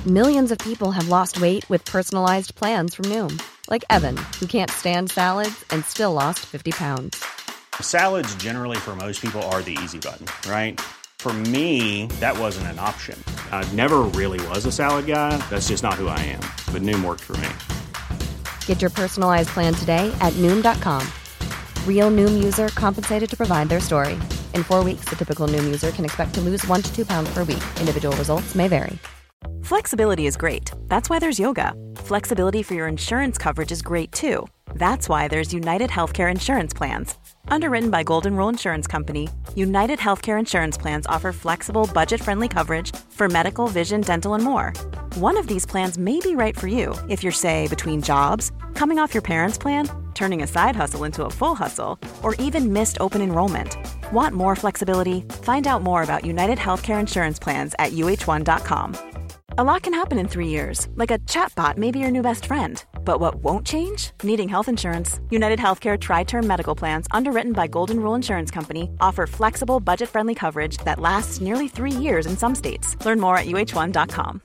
Millions of people have lost weight with personalized plans from Noom. Like Evan, who can't stand salads and still lost 50 pounds. Salads generally for most people are the easy button, right? For me, that wasn't an option. I never really was a salad guy. That's just not who I am. But Noom worked for me. Get your personalized plan today at Noom.com. Real Noom user compensated to provide their story. In 4 weeks, the typical Noom user can expect to lose 1 to 2 pounds per week. Individual results may vary. Flexibility is great. That's why there's yoga. Flexibility for your insurance coverage is great too. That's why there's United Healthcare Insurance Plans. Underwritten by Golden Rule Insurance Company, United Healthcare Insurance Plans offer flexible, budget-friendly coverage for medical, vision, dental, and more. One of these plans may be right for you if you're, say, between jobs, coming off your parents' plan, turning a side hustle into a full hustle, or even missed open enrollment. Want more flexibility? Find out more about United Healthcare Insurance Plans at uh1.com. A lot can happen in 3 years, like a chatbot may be your new best friend. But what won't change? Needing health insurance. United Healthcare Tri-Term Medical Plans, underwritten by Golden Rule Insurance Company, offer flexible, budget-friendly coverage that lasts nearly 3 years in some states. Learn more at uh1.com.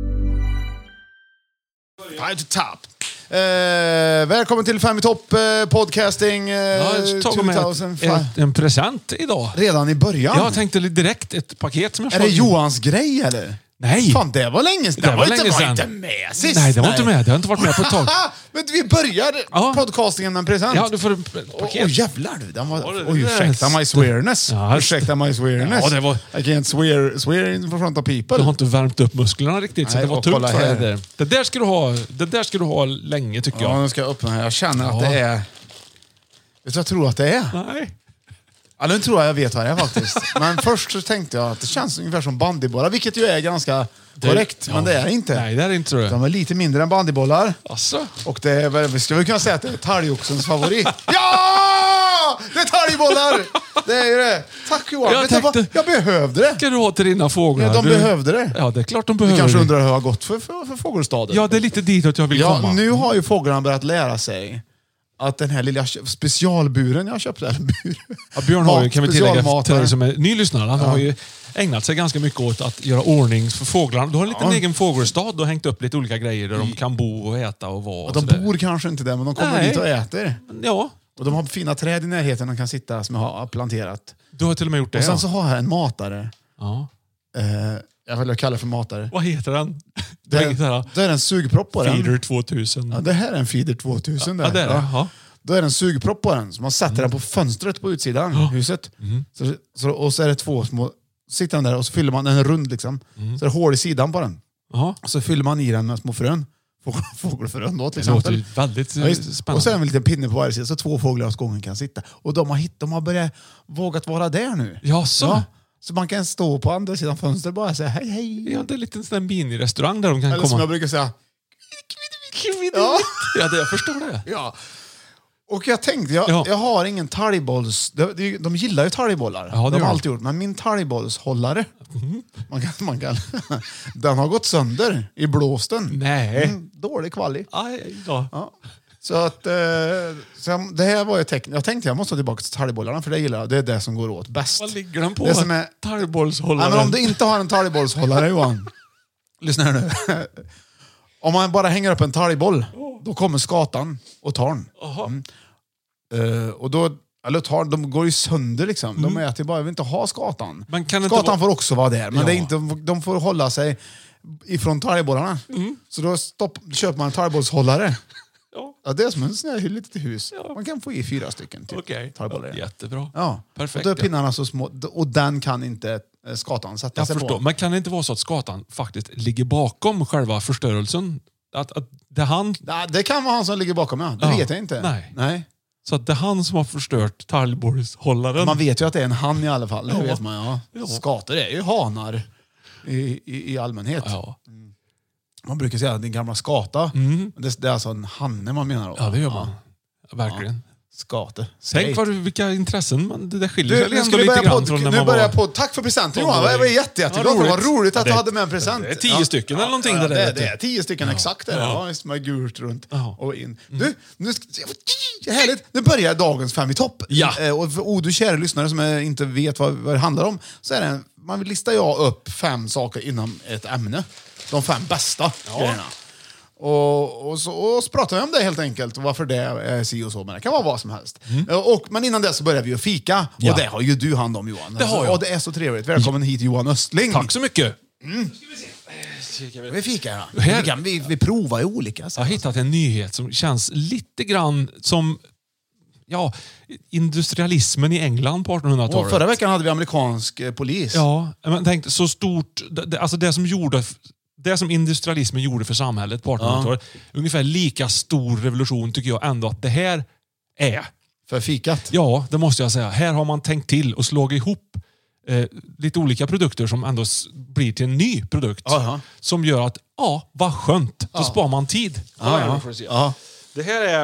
Five to top. Välkommen till Fem i topp podcasting. Jag tog med en present idag. Redan i början? Jag tänkte direkt ett paket som jag Är det Johans grej eller? Nej. Fan, det var länge sedan. Det var länge sedan. Inte med sist. Nej, det var inte med. Det har inte varit med på ett tag. Men vi börjar podcastingen med en present. Ja, du får ett paket. Jävlar du. Ursäkta my swearness. Ursäkta my swearness. Ja, det var... I can't swear in front of people. Du har inte värmt upp musklerna riktigt. Nej, så det var tungt för här. dig. Det där ska du ha länge, tycker jag. Ja, nu ska jag öppna här. Jag känner att det är... Vet du vad jag tror att det är? Nej. Ja, nu tror jag vet vad det är faktiskt. Men först så tänkte jag att det känns ungefär som bandybollar, vilket ju är ganska korrekt, men det är inte. Nej, det är inte det. De är lite mindre än bandybollar. Asså? Och det är, vi ska väl kunna säga att det är talgoxens favorit. Ja! Det är talgbollar! Det är ju det. Tack Johan. Jag behövde det. Ska du ha till dina fåglar? Ja, de behövde det. Ja, det är klart de behöver. Du kanske undrar hur det har gått för fågelstaden. Ja, det är lite dit att jag vill komma. Nu har ju fåglarna börjat lära sig att den här lilla specialburen jag köpte, eller Björn har ju, kan vi tillägga till dig som är ny lyssnare, han har ju ägnat sig ganska mycket åt att göra ordning för fåglarna. Du har en liten egen fågelstad och hängt upp lite olika grejer där de kan bo och äta och vara. Och de bor kanske inte där, men de kommer dit och äter. Ja. Och de har fina träd i närheten de kan sitta som jag har planterat. Du har till och med gjort det. Och sen så har jag en matare. Ja. Jag vill kalla det för matare. Vad heter den? Det är en sugpropp på den. Feeder 2000. Ja, det här är en Feeder 2000. Ja, det är det. Ja. Då är det en sugpropp på den. Så man sätter den på fönstret på utsidan huset. Och så är det två små... Sitter den där och så fyller man den rund liksom. Så är det hål i sidan på den. Och så fyller man i den med små frön. Fågelfrön då till exempel. Det låter väldigt spännande. Och så är det en liten pinne på varje sida så två fåglar åt gången kan sitta. Och de har börjat vågat vara där nu. Ja, så. Så man kan stå på andra sidan fönstret och bara säga hej hej. Ja, det är lite en sån där minirestaurang där de kan Eller komma. som jag brukar säga. Ja, det jag förstår det. Ja. Och jag tänkte, jag har ingen talgbolls... De gillar ju talgbollar. Ja, de har alltid gjort. Men min talgbollshållare, man kan, den har gått sönder i blåsten. Nej. Dålig kvalitet. Ja. Så att det här var ju jag tänkte jag måste ha tillbaka till talgbollarna för det gillar jag. Det är det som går åt bäst. Vad ligger den på? Det som är talgbollshållaren. Nej, men om du inte har en talgbollshållare, Johan. Lyssna här nu. Om man bara hänger upp en talgboll, då kommer skatan och tar den. Och då de går ju sönder liksom. De äter bara, jag vill inte ha skatan. Skatan får också vara där, men det är inte, de får hålla sig ifrån talgbollarna. Så då köper man en talgbollshållare. Ja, det är som en sån här litet hus. Man kan få i 4 stycken till talgbollar. Jättebra. Ja. Perfekt. Och då är pinnarna så små och den kan inte skatan sätta sig på. Men kan det inte vara så att skatan faktiskt ligger bakom själva förstörelsen? Att det är han... Det kan vara han som ligger bakom, ja. Det vet jag inte. Nej. Så att det är han som har förstört talgbollshållaren. Man vet ju att det är en han i alla fall. Det vet man, ja. Skator är ju hanar i allmänhet. Ja. Man brukar säga att det är en gamla skata. Det är alltså en hanne man menar då. Ja, det gör man. Verkligen. skate. Tänk vilka intressen det skiljer sig ändå lite grann från när man var... Tack för presenten Johan, det var jätteglad. Det var roligt att du hade med en present. Det är 10 stycken eller någonting. Det är 10 stycken exakt. Ja, med gult runt och in. Du, härligt. Nu börjar dagens 5 i topp. Ja. Och du kära lyssnare som inte vet vad det handlar om, så är det man listar jag upp 5 saker inom ett ämne. De 5 bästa grejerna. Och så pratar vi om det helt enkelt. Och varför det är si och så. Men det kan vara vad som helst. Men innan det så börjar vi ju fika. Och det har ju du hand om, Johan. Det har jag. Och det är så trevligt. Välkommen hit, Johan Östling. Tack så mycket. Vi fikar här. Vi provar ju olika. Jag har hittat en nyhet som känns lite grann som industrialismen i England på 1800-talet. Och förra veckan hade vi amerikansk polis. Ja, men tänk så stort... Alltså det som industrialismen gjorde för samhället på 1800-talet, ungefär lika stor revolution tycker jag ändå att det här är. För fikat? Ja, det måste jag säga. Här har man tänkt till och slagit ihop lite olika produkter som ändå blir till en ny produkt. Som gör att, vad skönt. Då sparar man tid. Det här är...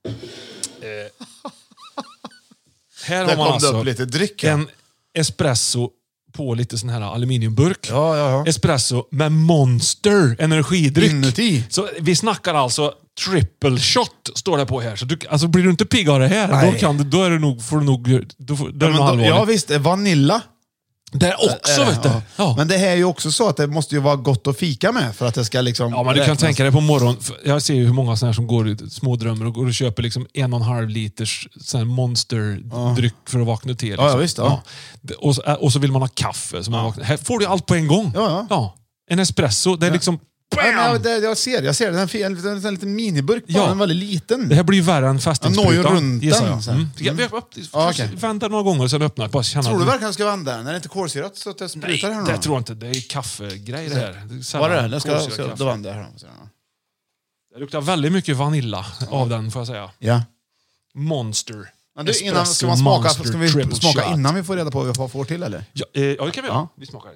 här har man alltså lite dryck, en espresso på lite sån här aluminiumburk. Espresso med Monster energidryck. Inuti. Så vi snackar alltså triple shot står det på här. Så alltså blir du inte pigg av det här, då är det nog allvarligt. Ja visst, vanilla. Det är också, vet du. Ja. Men det här är ju också så att det måste ju vara gott att fika med för att det ska liksom... Ja, men du kan tänka dig på morgonen. Jag ser ju hur många sådana här som går i smådrömmar och går och köper liksom 1,5 liters sån här monsterdryck för att vakna till. Liksom. Ja, visst. Ja. Och så vill man ha kaffe. Så man vaknar. Här får du allt på en gång. Ja. En espresso, det är liksom... Jag ser det. En liten miniburk, en väldigt liten. Det här blir värre än fästingssprutan. Runt den. Vända några gånger så öppnar jag. Tror du verkligen ska vända den? Är det inte kolsyrat så att det sprutar här? Nej, det tror jag inte. Det är kaffegrej det här. Vad är det? Den ska då vända här. Det luktar väldigt mycket vanilla av den, får jag säga. Ja. Monster. Men du, innan ska vi smaka innan vi får reda på vad vi får till, eller? Ja, det kan vi göra. Vi smakar.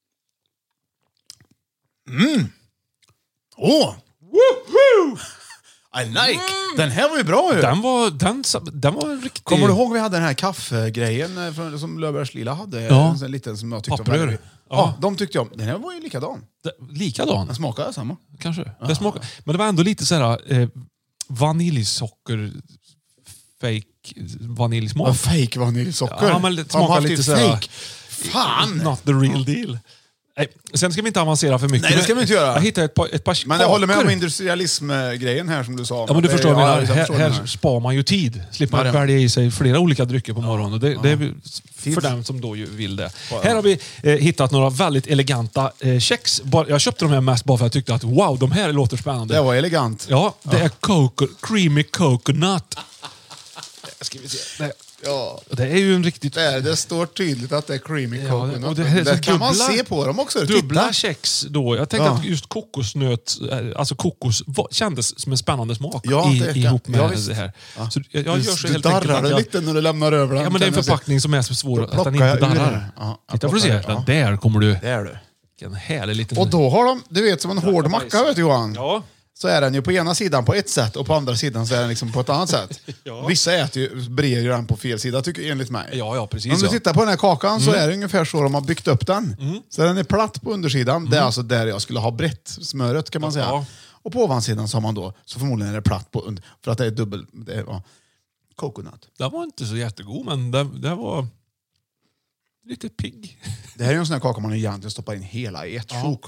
Woohoo! I like! Den här var ju bra ju. Den var riktigt... Kommer du ihåg vi hade den här kaffegrejen som Löfbergs Lilla hade? En liten som jag tyckte om. Ja, de tyckte jag om. Den här var ju likadan. Likadan? Den smakade samma. Kanske. Det smakade, men det var ändå lite så här vaniljsocker fake vaniljsmak. Fake vaniljsocker? Ja, men det smakar lite så här fan! Not the real deal. Nej, sen ska vi inte avancera för mycket. Nej, det ska vi inte göra. Jag hittade ett par kakor. Men jag håller med om industrialism-grejen här som du sa. Ja, men du förstår, här spar man ju tid. Slipper man välja i sig flera olika drycker på morgonen. Och det är för dem som då ju vill det. Här har vi hittat några väldigt eleganta kex. Jag köpte de här mest bara för att jag tyckte att wow, de här låter spännande. Det var elegant. Ja, det är creamy coconut. Ska vi se. Ja. Det är ju en riktigt... Det står tydligt att det är creamy coconut. Och det kan man se på dem också. Dubbla kex då. Jag tänkte att just kokosnöt, alltså kokos kändes som en spännande smak ihop med det här. Ja. Så jag gör så helt enkelt. Du darrar lite när du lämnar över den. Ja, men det är en förpackning som är så svår att den inte darrar. Titta får du se. Där kommer du. Det är du. En härlig liten... Och då har de, du vet, som en hård macka, vet du, Johan. Ja. Så är den ju på ena sidan på ett sätt och på andra sidan så är den liksom på ett annat sätt. Vissa äter ju brer den på fel sida, tycker enligt mig. Ja, precis. Om du tittar på den här kakan så är det ungefär så de har byggt upp den. Så den är platt på undersidan. Det är alltså där jag skulle ha brett smöret, kan man säga. Ja. Och på ovansidan så har man då, så förmodligen är det platt på för att det är dubbel, det var coconut. Den var inte så jättegod, men det var lite pigg. Det här är ju en sån här kaka man egentligen stoppar in hela i ett sjok.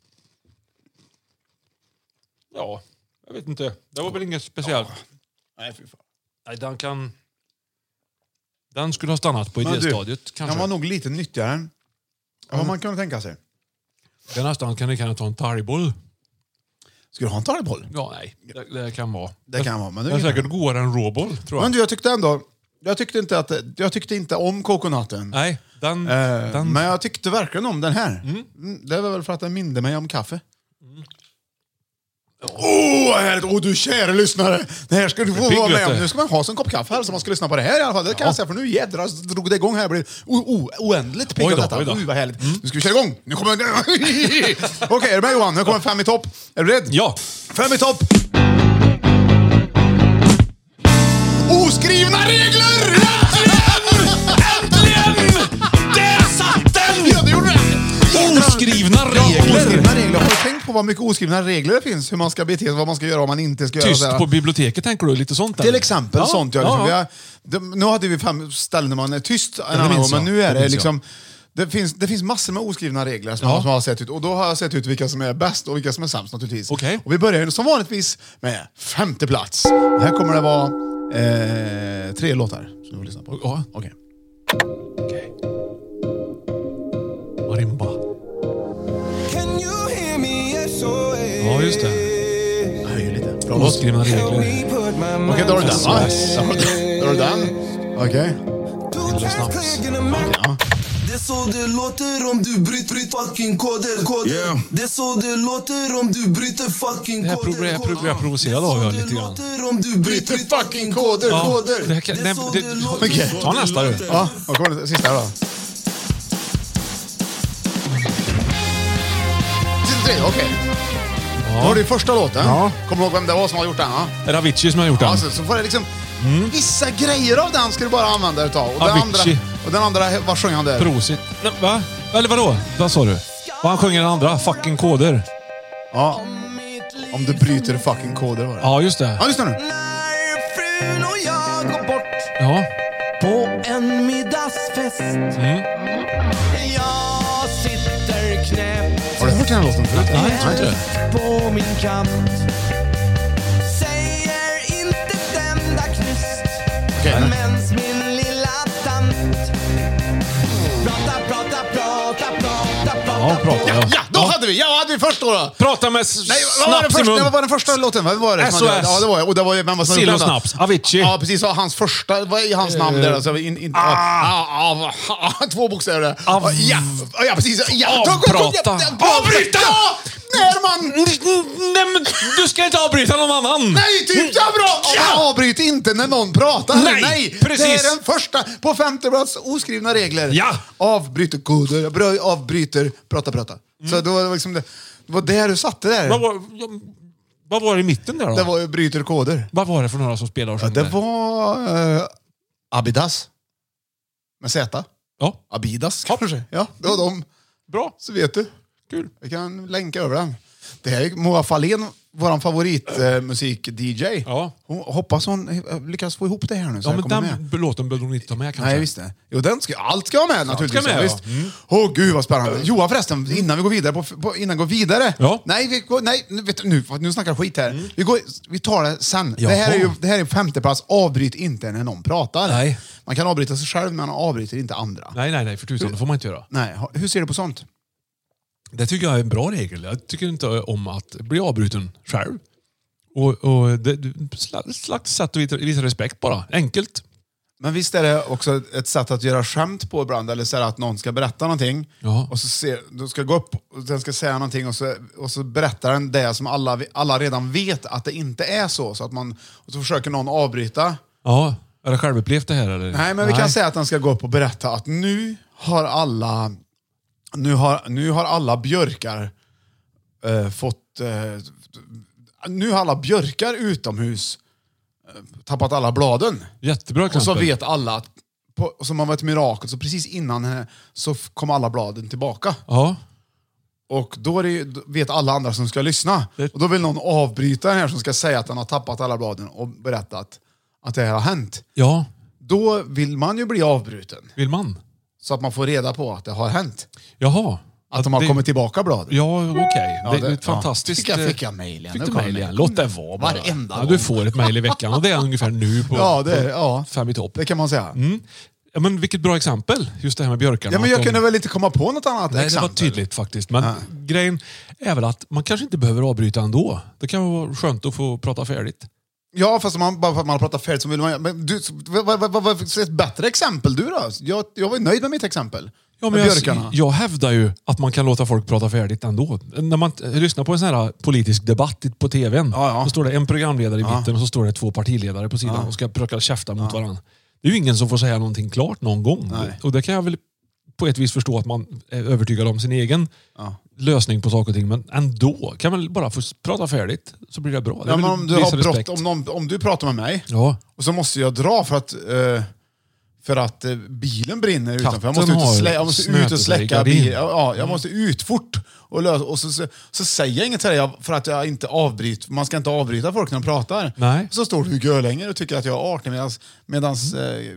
Ja, jag vet inte. Det var väl inget speciellt. Nej, fy fan. Nej, den skulle ha stannat på idéstadiet, kanske. Den var nog lite nyttigare än vad man kunde tänka sig. Det nästan kan ni ta en talgboll. Ska du ha en talgboll? Ja, nej. Det kan vara. Det kan vara, men det är säkert godare än råboll, tror jag. Men du, jag tyckte inte om kokonaten. Nej, men jag tyckte verkligen om den här. Det var väl för att den minde mig om kaffe. Vad härligt! Du kära lyssnare! Det här ska du få vara med om. Nu ska man ha en kopp kaffe här så man ska lyssna på det här i alla fall. Det kan jag säga, för nu jädrar drog det igång här. Det blir oändligt pigg av detta. Vad härligt. Nu ska vi köra igång. Nu kommer... Okej, är du med, Johan? Nu kommer 5 i topp. Är du beredd? Ja. 5 i topp! Oskrivna regler! Äntligen! Där satt den! Ja, det gjorde det! Oskrivna regler! Oskrivna regler. Har du tänkt på vad mycket oskrivna regler det finns? Hur man ska bete sig, vad man ska göra, vad man inte ska Tyst göra. på biblioteket tänker du? Lite sånt där? Till exempel sånt. Ja, liksom. ja. Nu hade vi 5 ställen där man är tyst en annan gång, men nu är det liksom... Det finns massor med oskrivna regler som jag har sett ut. Och då har jag sett ut vilka som är bäst och vilka som är sämst naturligtvis. Okay. Och vi börjar ju som vanligtvis med 5:e plats. Och här kommer det vara 3 låtar som du får lyssna på. Ja. Okej. Marimba. Ja, just det. Jag höjer lite. Bra Oskrivna regler. Okej, då har du den, va? Då har du den. Okej. Eller snaps. Ja. Det är så det låter om du bryter fucking koder. Yeah. Det är så det låter om du bryter fucking Det här koder. blir jag provocerad av jag lite grann. Om du bryter fucking koder. Ja, det här kan, Okej. ta nästa du. Ja, vad kommer det sista då? Okej. Då har du första låten. Ja. Kommer du ihåg vem det var som har gjort den? Ja? Är det Avicii som har gjort den? Alltså, så får det liksom... Vissa grejer av den ska du bara använda utav. Och Avicii. den andra, vad sjöng han där? Prosit. Nej, va? Eller vadå? Vad sa du? Och han sjunger den andra. Fucking koder. Ja. Om du bryter fucking koder var det. Ja, just det. Ja, lyssna nu. När frun och jag går bort Ja. på en middagsfest. Jag sitter knäppt. Har du hört den här låten förut? Nej, jag tror inte det. På min kant. Säger inte ett enda knyst. Okej. Mens min lilla tant Ja, prata. Ja, då hade vi först då. Prata med Nej, vad var, snaps i mun. vad var den första låten? Vad var det? SOS. Ja, det var det. Och det var ju vem var som Sill och gjorde den? snaps. Avicii. Ja, precis. Och hans första, vad är hans namn där? Alltså, 2 bokstäver där. Ja, precis. Ja, Avprata. Avbryta! Ja, när man... Nej, men du ska inte avbryta någon annan. Nej, typ ja, bra! Ja. Avbryt inte när någon pratar. Nej, precis. Det är den första på 5:e plats oskrivna regler. Ja. Avbryter koder, avbryter, prata. Så då var det liksom det var där du satte där. Vad var det i mitten där då? Det var ju bryter koder. Vad var det för några som spelade och sjöng Det där? var Abidas. Med Z. Ja. Abidas kanske. Ja, det var de. Bra. Så vet du. Kul. Vi kan länka över den. Det här är Moa Fahlén, våran favoritmusik-DJ. Ja. Hoppas hon lyckas få ihop det här nu så Ja, jag men kommer den med. låten behöver hon inte ta med kanske. Nej, visst det. Jo, allt ska vara med naturligtvis. ska med, visst. ja. Mm. Åh, gud vad spännande. Johan förresten, innan vi går vidare, innan vi går vidare. Ja. Nej, nu snackar jag skit här. Vi tar det sen. Jaha. Det här är 5:e plats. Avbryt inte när någon pratar. Nej. Man kan avbryta sig själv, men man avbryter inte andra. Nej, för tusan. Det får man inte göra. Nej. Hur ser du på sånt? Det tycker jag är en bra regel. Jag tycker inte om att bli avbruten själv. Och det är ett slags sätt att visa respekt bara. Enkelt. Men visst är det också ett sätt att göra skämt på ibland, eller så att någon ska berätta någonting och så du ska gå upp och den ska säga någonting och så berättar den det som alla redan vet att det inte är så att och så försöker någon avbryta. Ja, är det självupplevt det här eller? Nej, men vi kan säga att den ska gå upp och berätta att nu har alla björkar fått nu har alla björkar utomhus tappat alla bladen. Jättebra exempel. Och så vet alla att som man var ett mirakel, så precis innan så kom alla bladen tillbaka. Ja. Och då vet alla andra som ska lyssna. Och då vill någon avbryta den här som ska säga att den har tappat alla bladen och berätta att det här har hänt. Ja. Då vill man ju bli avbruten. Vill man? Så att man får reda på att det har hänt. Jaha. Att de har kommit tillbaka bladen. Ja, okej. Ja, det är ett fantastiskt... Fick jag mejl igen. Fick du mejl igen? Låt det vara bara. Varenda ja, gång. du får ett mejl i veckan och det är ungefär nu på 5 i topp. Det kan man säga. Ja, men vilket bra exempel, just det här med björkarna. Ja, men jag kunde väl inte komma på något annat Nej, exempel. det var tydligt faktiskt. Men grejen är väl att man kanske inte behöver avbryta ändå. Det kan vara skönt att få prata färdigt. Ja, fast bara för att man har pratat färdigt så vill man... Men du, vad ett bättre exempel du då? Jag var nöjd med mitt exempel. Ja, men björkarna. jag hävdar ju att man kan låta folk prata färdigt ändå. När man lyssnar på en sån här politisk debatt på tvn, så står det en programledare i mitten och så står det 2 partiledare på sidan och ska försöka käfta mot varandra. Det är ju ingen som får säga någonting klart någon gång. Nej. Och det kan jag väl på ett vis förstå att man är övertygad om sin egen lösning på saker och ting. Men ändå kan man bara få prata färdigt så blir det bra. Det men om du har brott, om du pratar med mig och så måste jag dra för att bilen brinner utanför. Jag måste ut och släcka bilen. Jag måste ut fort och så säger jag inget till dig för att jag inte avbryter. Man ska inte avbryta folk när de pratar. Nej. Så står du gör längre och tycker att jag är artig medans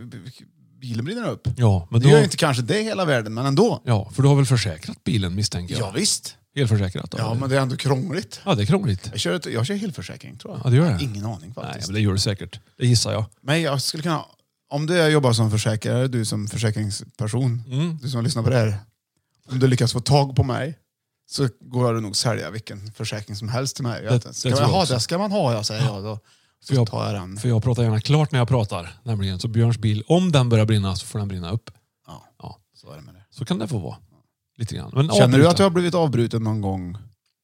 bilen brinner upp. Ja, men det gör inte kanske det hela världen, men ändå. Ja, för du har väl försäkrat bilen, misstänker jag. Ja, visst. Helförsäkrat då? Ja, men det är ändå krångligt. Ja, det är krångligt. Jag kör helförsäkring, tror jag. Ja, det gör det. Ingen aning faktiskt. Nej, men det gör du säkert. Det gissar jag. Men jag skulle kunna... Om du jobbar som försäkrare, du som försäkringsperson, du som lyssnar på det här, om du lyckas få tag på mig så går det nog sälja vilken försäkring som helst till mig. Ska man ha, jag säger jag då. Så tar jag den. För jag pratar gärna klart när jag pratar. Nämligen så Björns bil, om den börjar brinna så får den brinna upp. Ja. Så är det med det. Så kan det få vara. Lite grann. Men känner du att du har blivit avbruten någon gång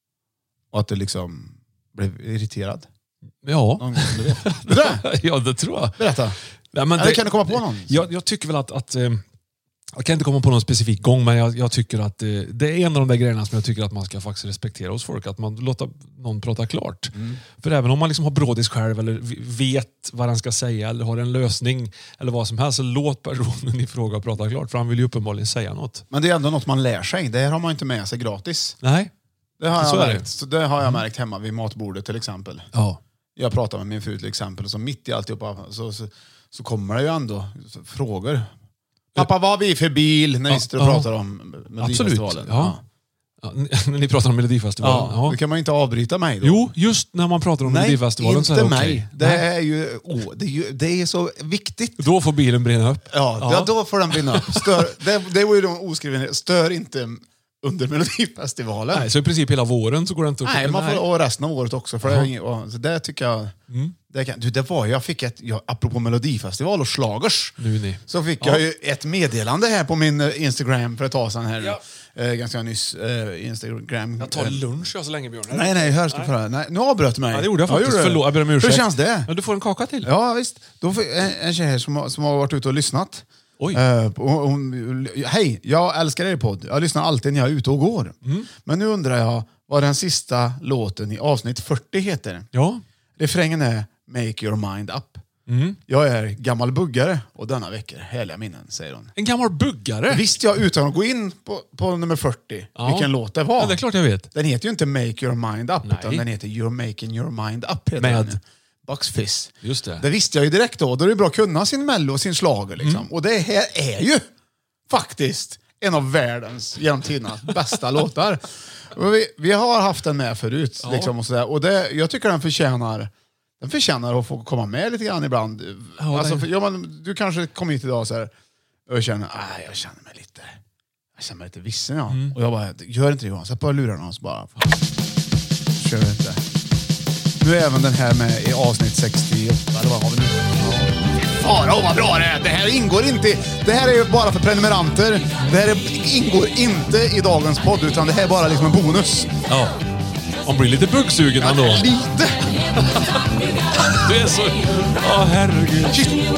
och att du liksom blev irriterad? Ja. Någon gång, du vet. Ja, det tror jag. Berätta. Ja, men eller kan du komma på någon? Jag tycker väl att jag kan inte komma på någon specifik gång, men jag tycker att det är en av de där grejerna som jag tycker att man ska faktiskt respektera hos folk, att man låter någon prata klart. För även om man liksom har brådis själv eller vet vad den ska säga eller har en lösning eller vad som helst, så låt personen i fråga prata klart, för han vill ju uppenbarligen säga något. Men det är ändå något man lär sig. Det här har man inte med sig gratis. Nej. Det har jag märkt hemma vid matbordet till exempel. Ja. Jag pratar med min fru till exempel, och så mitt i alltihopa så kommer det ju ändå frågor. Pappa, vad har vi för bil när vi sitter och pratar om Melodifestivalen? Ja. När ni pratar om Melodifestivalen. Ja. Då kan man inte avbryta mig då. Jo, just när man pratar om Melodifestivalen så är det okej. Nej, inte mig. Det är så viktigt. Då får bilen brinna upp. Ja. Då får den brinna upp. Det var ju de oskrivna. Stör inte under Melodifestivalen. Nej, så i princip hela våren så går det inte att... Nej, man får och resten av året också. För så det tycker jag... Jag fick apropå Melodifestival och slagers, så fick jag ju ett meddelande här på min Instagram för ett tag sedan här. Ganska nyss Instagram. Jag tar lunch så länge, Björn. Nej, hör ska för nej, nu avbröt du mig. Ja, det gjorde jag faktiskt. Förlåt, jag ber om ursäkt. Hur känns det? Ja, du får en kaka till. Ja, visst. Då får en tjej här som har varit ute och lyssnat. Oj. Hej, jag älskar er podd. Jag lyssnar alltid när jag är ute och går. Men nu undrar jag vad den sista låten i avsnitt 40 heter. Ja. Refrängen är Make your mind up. Jag är gammal buggare och denna vecka härliga minnen, säger hon. En gammal buggare? Visste jag utan att gå in på nummer 40 vilken låt det var. Ja, det är klart jag vet. Den heter ju inte Make your mind up, utan den heter You're making your mind up. Med Bucks Fizz. Just det. Det visste jag ju direkt då. Då är det bra att kunna sin mello och sin slager liksom. Och det här är ju faktiskt en av världens genom tiderna bästa låtar. Vi har haft den med förut liksom, och sådär. Och jag tycker den förtjänar att få komma med lite grann ibland. Ja, alltså, du kanske kom hit idag så här, och jag känner mig lite vissen. Och jag bara, gör inte det Johan. Sätt på lurarna och så bara kör inte. Nu är även den här med i avsnitt 68. Eller vad har vi nu? Vad bra det är. Det här ingår inte. Det här är ju bara för prenumeranter. Det här ingår inte i dagens podd, utan det här är bara liksom en bonus. Ja. Man blir lite buggsugen ändå. Lite. Du är så... herregud.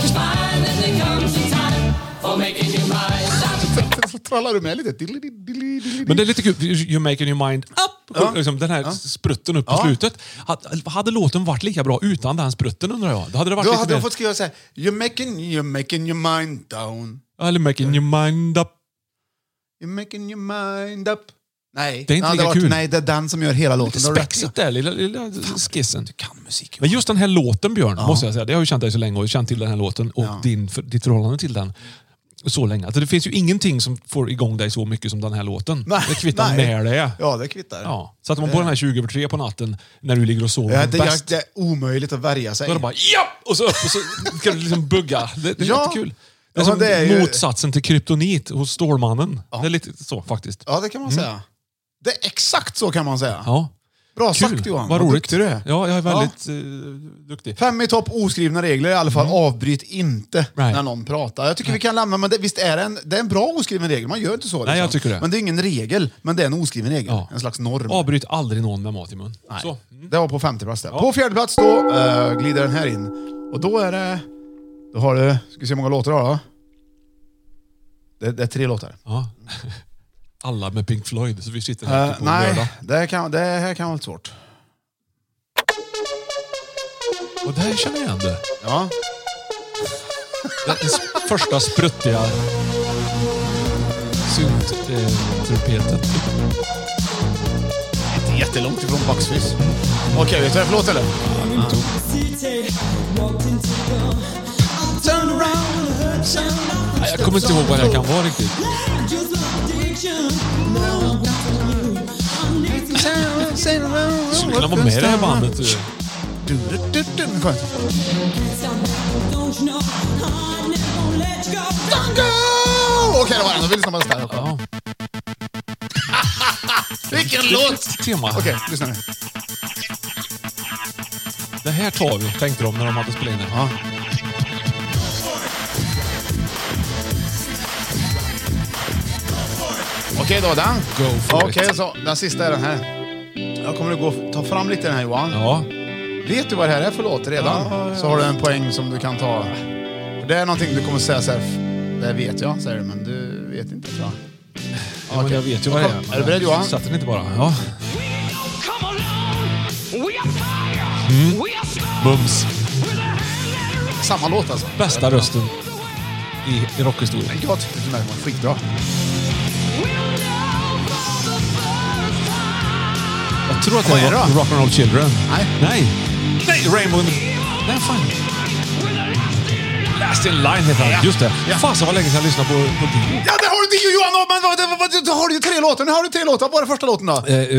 Trallar du med lite? Men det är lite kul. You're making your mind up. Ja. Liksom den här sprutten upp på slutet. Hade låten varit lika bra utan den sprutten, undrar jag? Då hade jag fått skriva så här: You're making your mind down. Eller making your mind up. You're making your mind up. Nej, det är inte lika kul. Nej, det är den som gör hela låten. Lite spexigt där, lilla skissen. Du kan musik. Men just den här låten, Björn, måste jag säga. Det har jag ju känt dig så länge och känt till den här låten och ditt förhållande till den så länge. Alltså, det finns ju ingenting som får igång dig så mycket som den här låten. Nej, det kvittar när det är. Ja, det kvittar. Ja. Så att man på den här 20:03 på natten när du ligger och sover det är omöjligt att värja sig. Då är det bara, och så upp och så kan du liksom bugga. Det är jättekul. Det är som det är motsatsen till kryptonit hos Stålmannen. Ja. Det är lite så faktiskt. Ja, det kan man säga. Det är exakt så kan man säga. Ja. Bra sagt, Johan. Vad roligt. Duktig du är. Ja, jag är väldigt duktig. 5 i topp oskrivna regler i alla fall. Avbryt inte när någon pratar. Jag tycker vi kan lämna, men visst är det är en bra oskriven regel. Man gör inte så. Liksom. Nej, jag tycker det. Men det är ingen regel, men det är en oskriven regel. Ja. En slags norm. Avbryt aldrig någon med mat i mun. Nej. Så. Det var på 5:e plats där. Ja. På 4:e plats då glider den här in. Och då är det... Då har du... Ska vi se hur många låtar då? Det är 3 låtar. Ja. Alla med Pink Floyd, så vi sitter här på nej, det här kan vara svårt. Och det här känner jag igen det. Ja. Den första spruttiga synt-trumpeten. Inte jättelångt ifrån Bucks. Okej, vet du vad för låt eller? Jag kommer inte ihåg vad det kan vara riktigt. Skulle kunna vara med i det här bandet. Okej, det var den. Då vill lyssna på den där. Ja. Vilken låt! Tema. Okej, lyssna nu. Det här tar vi, tänkte de när de hade spelat in det. Ja. Okej då, den. Go for Okej, it. så den sista är den här. Jag kommer att ta fram lite den här, Johan. Ja. Vet du vad det här är för låt redan? Så har du en poäng som du kan ta. Det är någonting du kommer säga så här. Det vet jag, säger du, men du vet inte, tror jag. Ja, men jag vet ju vad det är. Är du beredd, Johan? Satt den inte bara. Ja. Bums. Samma låt alltså. Bästa rösten i rockhistorien. Jag tyckte den var skitbra. Jag tror att Vad det är det var då? Rock'n'Roll Children. Nej. Nej, Rainbow. Nej, fan. Last in line heter han. Ja. Just det. Ja. Fan, så var länge sedan jag lyssnade på Dio. Ja, det har du Dio, Johan! Men då har du ju 3 låtar. Nu har du 3 låtar. Vad är första låten då?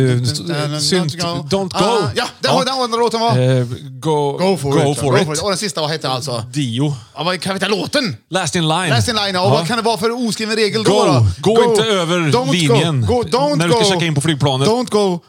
Don't Go. Ja, det har den andra låten var. Go for it. Och den sista, vad heter den alltså? Dio. Ja, vad kan vi ta låten? Last in line. Last in line, och vad kan det vara för oskriven regel då? Gå inte över Don't linjen don't när du ska checka in på flygplanet. Don't go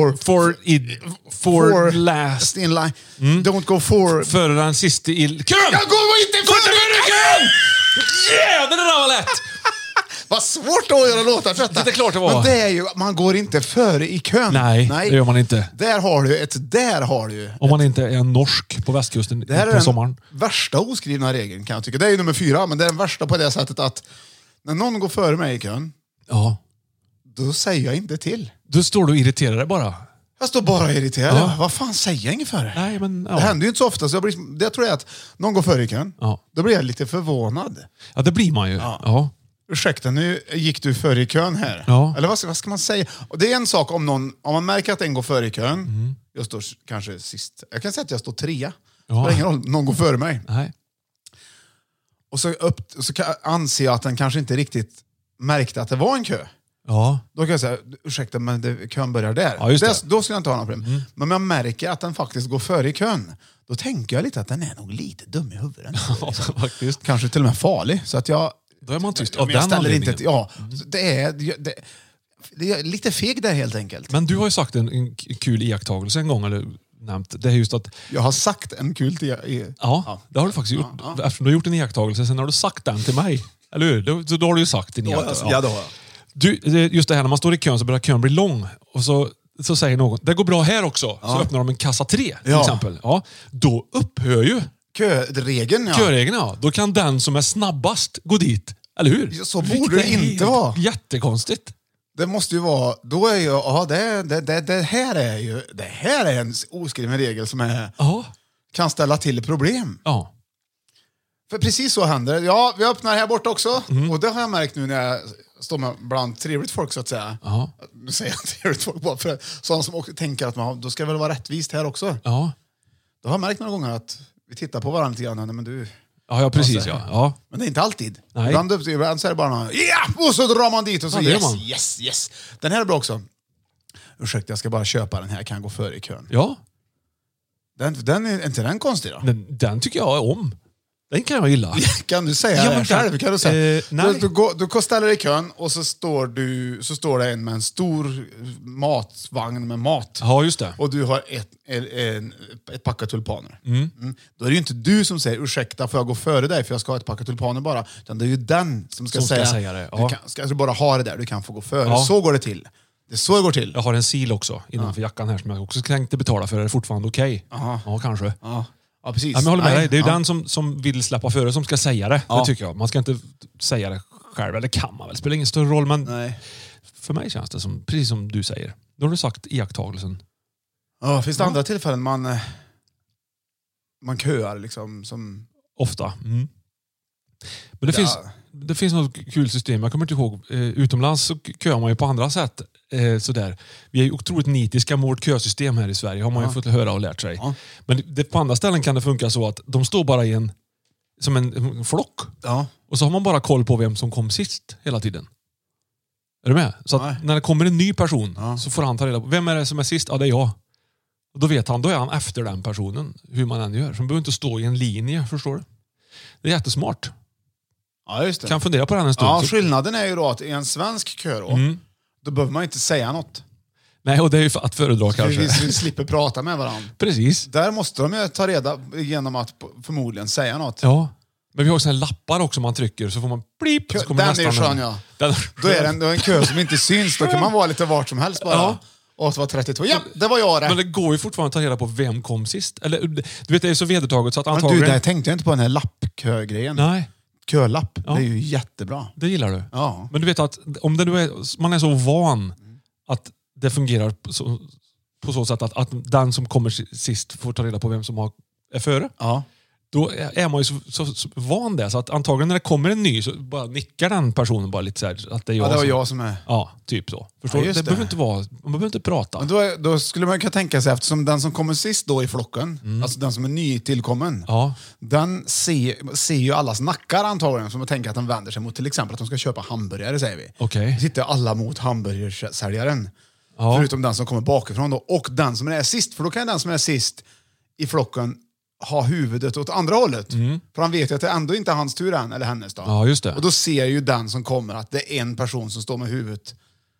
for last in line. Don't go for... före den sista i kön! Jag går inte för kön! Yeah, det där var lätt! Vad svårt att göra låtar för detta. Det är klart det var. Men det är ju, man går inte före i kön. Nej, det gör man inte. Där har du Om man inte är norsk på västkusten Det här är på den sommaren. värsta oskrivna regeln, kan jag tycka. Det är ju nummer 4, men det är den värsta på det sättet att när någon går före mig i kön, Ja. då säger jag inte till. Då står du och irriterar dig bara. Jag står bara irriterad. Ja. Vad fan säger jag inget före? Nej, men ja. Det händer ju inte så ofta, så det tror jag att någon går före i kön. Ja. Då blir jag lite förvånad. Ja, det blir man ju. Ja. Ursäkta, nu gick du före i kön här. Ja. Eller vad ska man säga? Och det är en sak om man märker att en går före i kön. Jag står kanske sist. Jag kan säga att jag står 3. Ja. Det spelar ingen roll, någon går före mig. Nej. Och så anser jag att den kanske inte riktigt märkte att det var en kö. Ja. Då kan jag säga, ursäkta, men kön börjar där. Ja, just det. Då skulle jag inte ha några problem. Men om jag märker att den faktiskt går före i kön, då tänker jag lite att den är nog lite dum i huvudet. Ja, faktiskt. Kanske till och med farlig. Så att jag... Då är man tyst Men av jag den ställer anledningen. inte... Ja, det är lite feg där helt enkelt. Men du har ju sagt en kul iakttagelse en gång, eller nämnt. Det är just att... Jag har sagt en kul till... Ja, det har du faktiskt gjort. Eftersom du har gjort en iakttagelse, sen har du sagt den till mig. Eller hur? Då har du ju sagt din iakttagelse. Ja, då har jag. Just det här, när man står i kön så börjar kön bli lång. Och så säger någon, det går bra här också. Så öppnar de en kassa 3 till exempel. Ja, då upphör ju Köregeln, ja. köregeln. Ja. Då kan den som är snabbast gå dit. Eller hur? Ja, så borde Vilket det är inte helt vara. Jättekonstigt. Det måste ju vara... Då är ju... Ja, det här är ju... Det här är en oskriven regel som Ja. kan ställa till problem. Ja. För precis så händer. Ja, vi öppnar här borta också. Och det har jag märkt nu när jag står med bland trevligt folk, så att säga. Ja. Nu säger jag trevligt folk bara för sådana som också tänker att då ska det väl vara rättvist här också. Ja. Då har jag märkt några gånger att vi tittar på varandra lite grann. Men du... Ja, precis. Ja. Men det är inte alltid. Nej. Ibland så är det bara och så drar man dit och så Ja, det gör man. yes. Den här är bra också. Ursäkta, jag ska bara köpa den här. Jag kan gå före i kön. Ja. Den är inte den konstig då? Den tycker jag om. Den kan jag gilla. Kan du säga Ja, det men själv? Kan du säga? nej. Du ställer dig i kön och så står det en med en stor matvagn med mat. Ja, just det. Och du har ett packat tulpaner. Då är det ju inte du som säger ursäkta, får jag gå före dig för jag ska ha ett packat tulpaner bara. Utan det är ju den som ska säga det. Ja. ska du bara ha det där, du kan få gå före. Ja. Så går det till. Det är så det går till. Jag har en sil också innanför jackan här som jag också tänkte betala för. Är det fortfarande okej? Aha. Ja, kanske. Ja, precis. Ja, men jag håller med Nej, dig. Det är ju ja. den som vill släppa före som ska säga det. Ja. Det tycker jag. Man ska inte säga det själv. Eller kan man väl, spelar ingen större roll. Men Nej. för mig känns det som, precis som du säger. Då har du sagt iakttagelsen. Ja, finns det andra tillfällen man köar liksom som... Ofta. Mm. Men det finns något kul system. Jag kommer inte ihåg. Utomlands så köar man ju på andra sätt. Sådär. Vi är ju otroligt nitiska med vårt kösystem här i Sverige. Har man ju fått höra och lärt sig. Ja. Men på andra ställen kan det funka så att de står bara som en flock. Ja. Och så har man bara koll på vem som kom sist hela tiden. Är du med? Så att när det kommer en ny person så får han ta reda på vem är det som är sist? Ja, det är jag. Och då vet han, då är han efter den personen. Hur man än gör. Så man behöver inte stå i en linje, förstår du? Det är jättesmart. Ja, just det. Kan fundera på den en stund. Ja, skillnaden är ju då att i en svensk kö då behöver man inte säga något. Nej, och det är ju att föredra kanske. Vi slipper prata med varandra. Precis. Där måste de ju ta reda genom att förmodligen säga något. Ja. Men vi har såna lappar också man trycker så får man blip. Så kommer den är skön, ja. Då är det en kö som inte syns. Då kan man vara lite vart som helst bara. Ja. Och så var 32. Ja, det var jag det. Men det går ju fortfarande att ta reda på vem kom sist. Eller, du vet, det är så vedertaget så att antagligen... Men du, där tänkte jag inte på den här lappkö-grejen. Nej. Kölapp, det är ju jättebra. Det gillar du. Ja. Men du vet att om det nu man är så van att det fungerar på så sätt att den som kommer sist får ta reda på vem som är före. Ja. Då är man ju så van där så att antagligen när det kommer en ny så bara nickar den personen bara lite så här att det är jag. Ja, det var jag som är. Ja, typ så. Förstår du? Det behöver inte vara, man behöver inte prata. Men då skulle man kunna tänka sig, eftersom den som kommer sist då i flocken, alltså den som är ny tillkommen, den ser ju allas nackar antagligen, som man tänker att den vänder sig mot till exempel att de ska köpa hamburgare, säger vi. Okay. Sitter alla mot hamburgersäljaren. Ja. Förutom den som kommer bakifrån då. Och den som är sist, för då kan den som är sist i flocken ha huvudet åt andra hållet. För han vet ju att det ändå inte är hans tur än, eller hennes då. Ja, just det. Och då ser ju den som kommer att det är en person som står med huvudet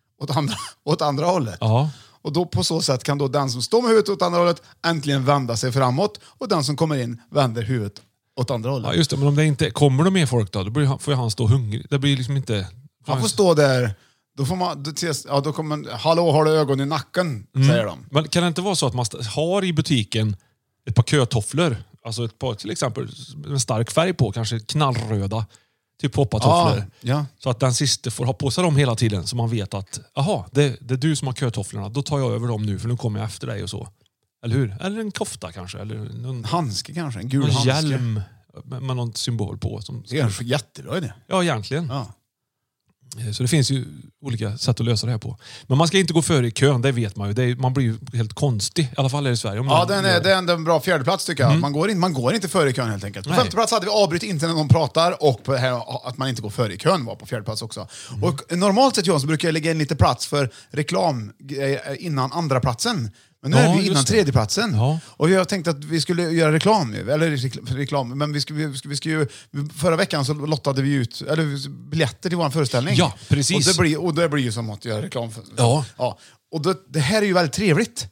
åt andra hållet. Ja. Och då på så sätt kan då den som står med huvudet åt andra hållet äntligen vända sig framåt och den som kommer in vänder huvudet åt andra hållet. Ja, just det. Men om det inte kommer det mer folk då får han stå hungrig. Det blir liksom inte... Han får stå där. Då får man, då kommer hallå, har du ögon i nacken, säger de. Men kan det inte vara så att man har i butiken ett par kötofflor, alltså ett par till exempel med stark färg på, kanske knallröda typ hoppatofflor. Ja. Så att den sista får ha på sig dem hela tiden så man vet att aha, det är du som har kötofflorna, då tar jag över dem nu för nu kommer jag efter dig och så. Eller hur? Eller en kofta kanske, eller en handske kanske, en gul handske. Hjälm med någon symbol på. Det är en jättebra idé. Ja, egentligen. Ja. Så det finns ju olika sätt att lösa det här på. Men man ska inte gå före i kön, det vet man ju. Man blir ju helt konstig, i alla fall här i Sverige. Det är en bra fjärdeplats tycker jag. Man går inte före i kön helt enkelt. På femte plats hade vi avbryt inte när någon pratar och på här, att man inte går före i kön var på fjärde plats också. Och normalt sett, Johan, så brukar jag lägga in lite plats för reklam innan andra platsen. Men nu är vi innan tredjeplatsen. Ja. Och jag tänkte att vi skulle göra reklam men vi ska ju förra veckan så lottade vi ut biljetter till vår föreställning. Ja, precis. Och det blir ju som att göra reklam för. Ja. Och det här är ju väldigt trevligt.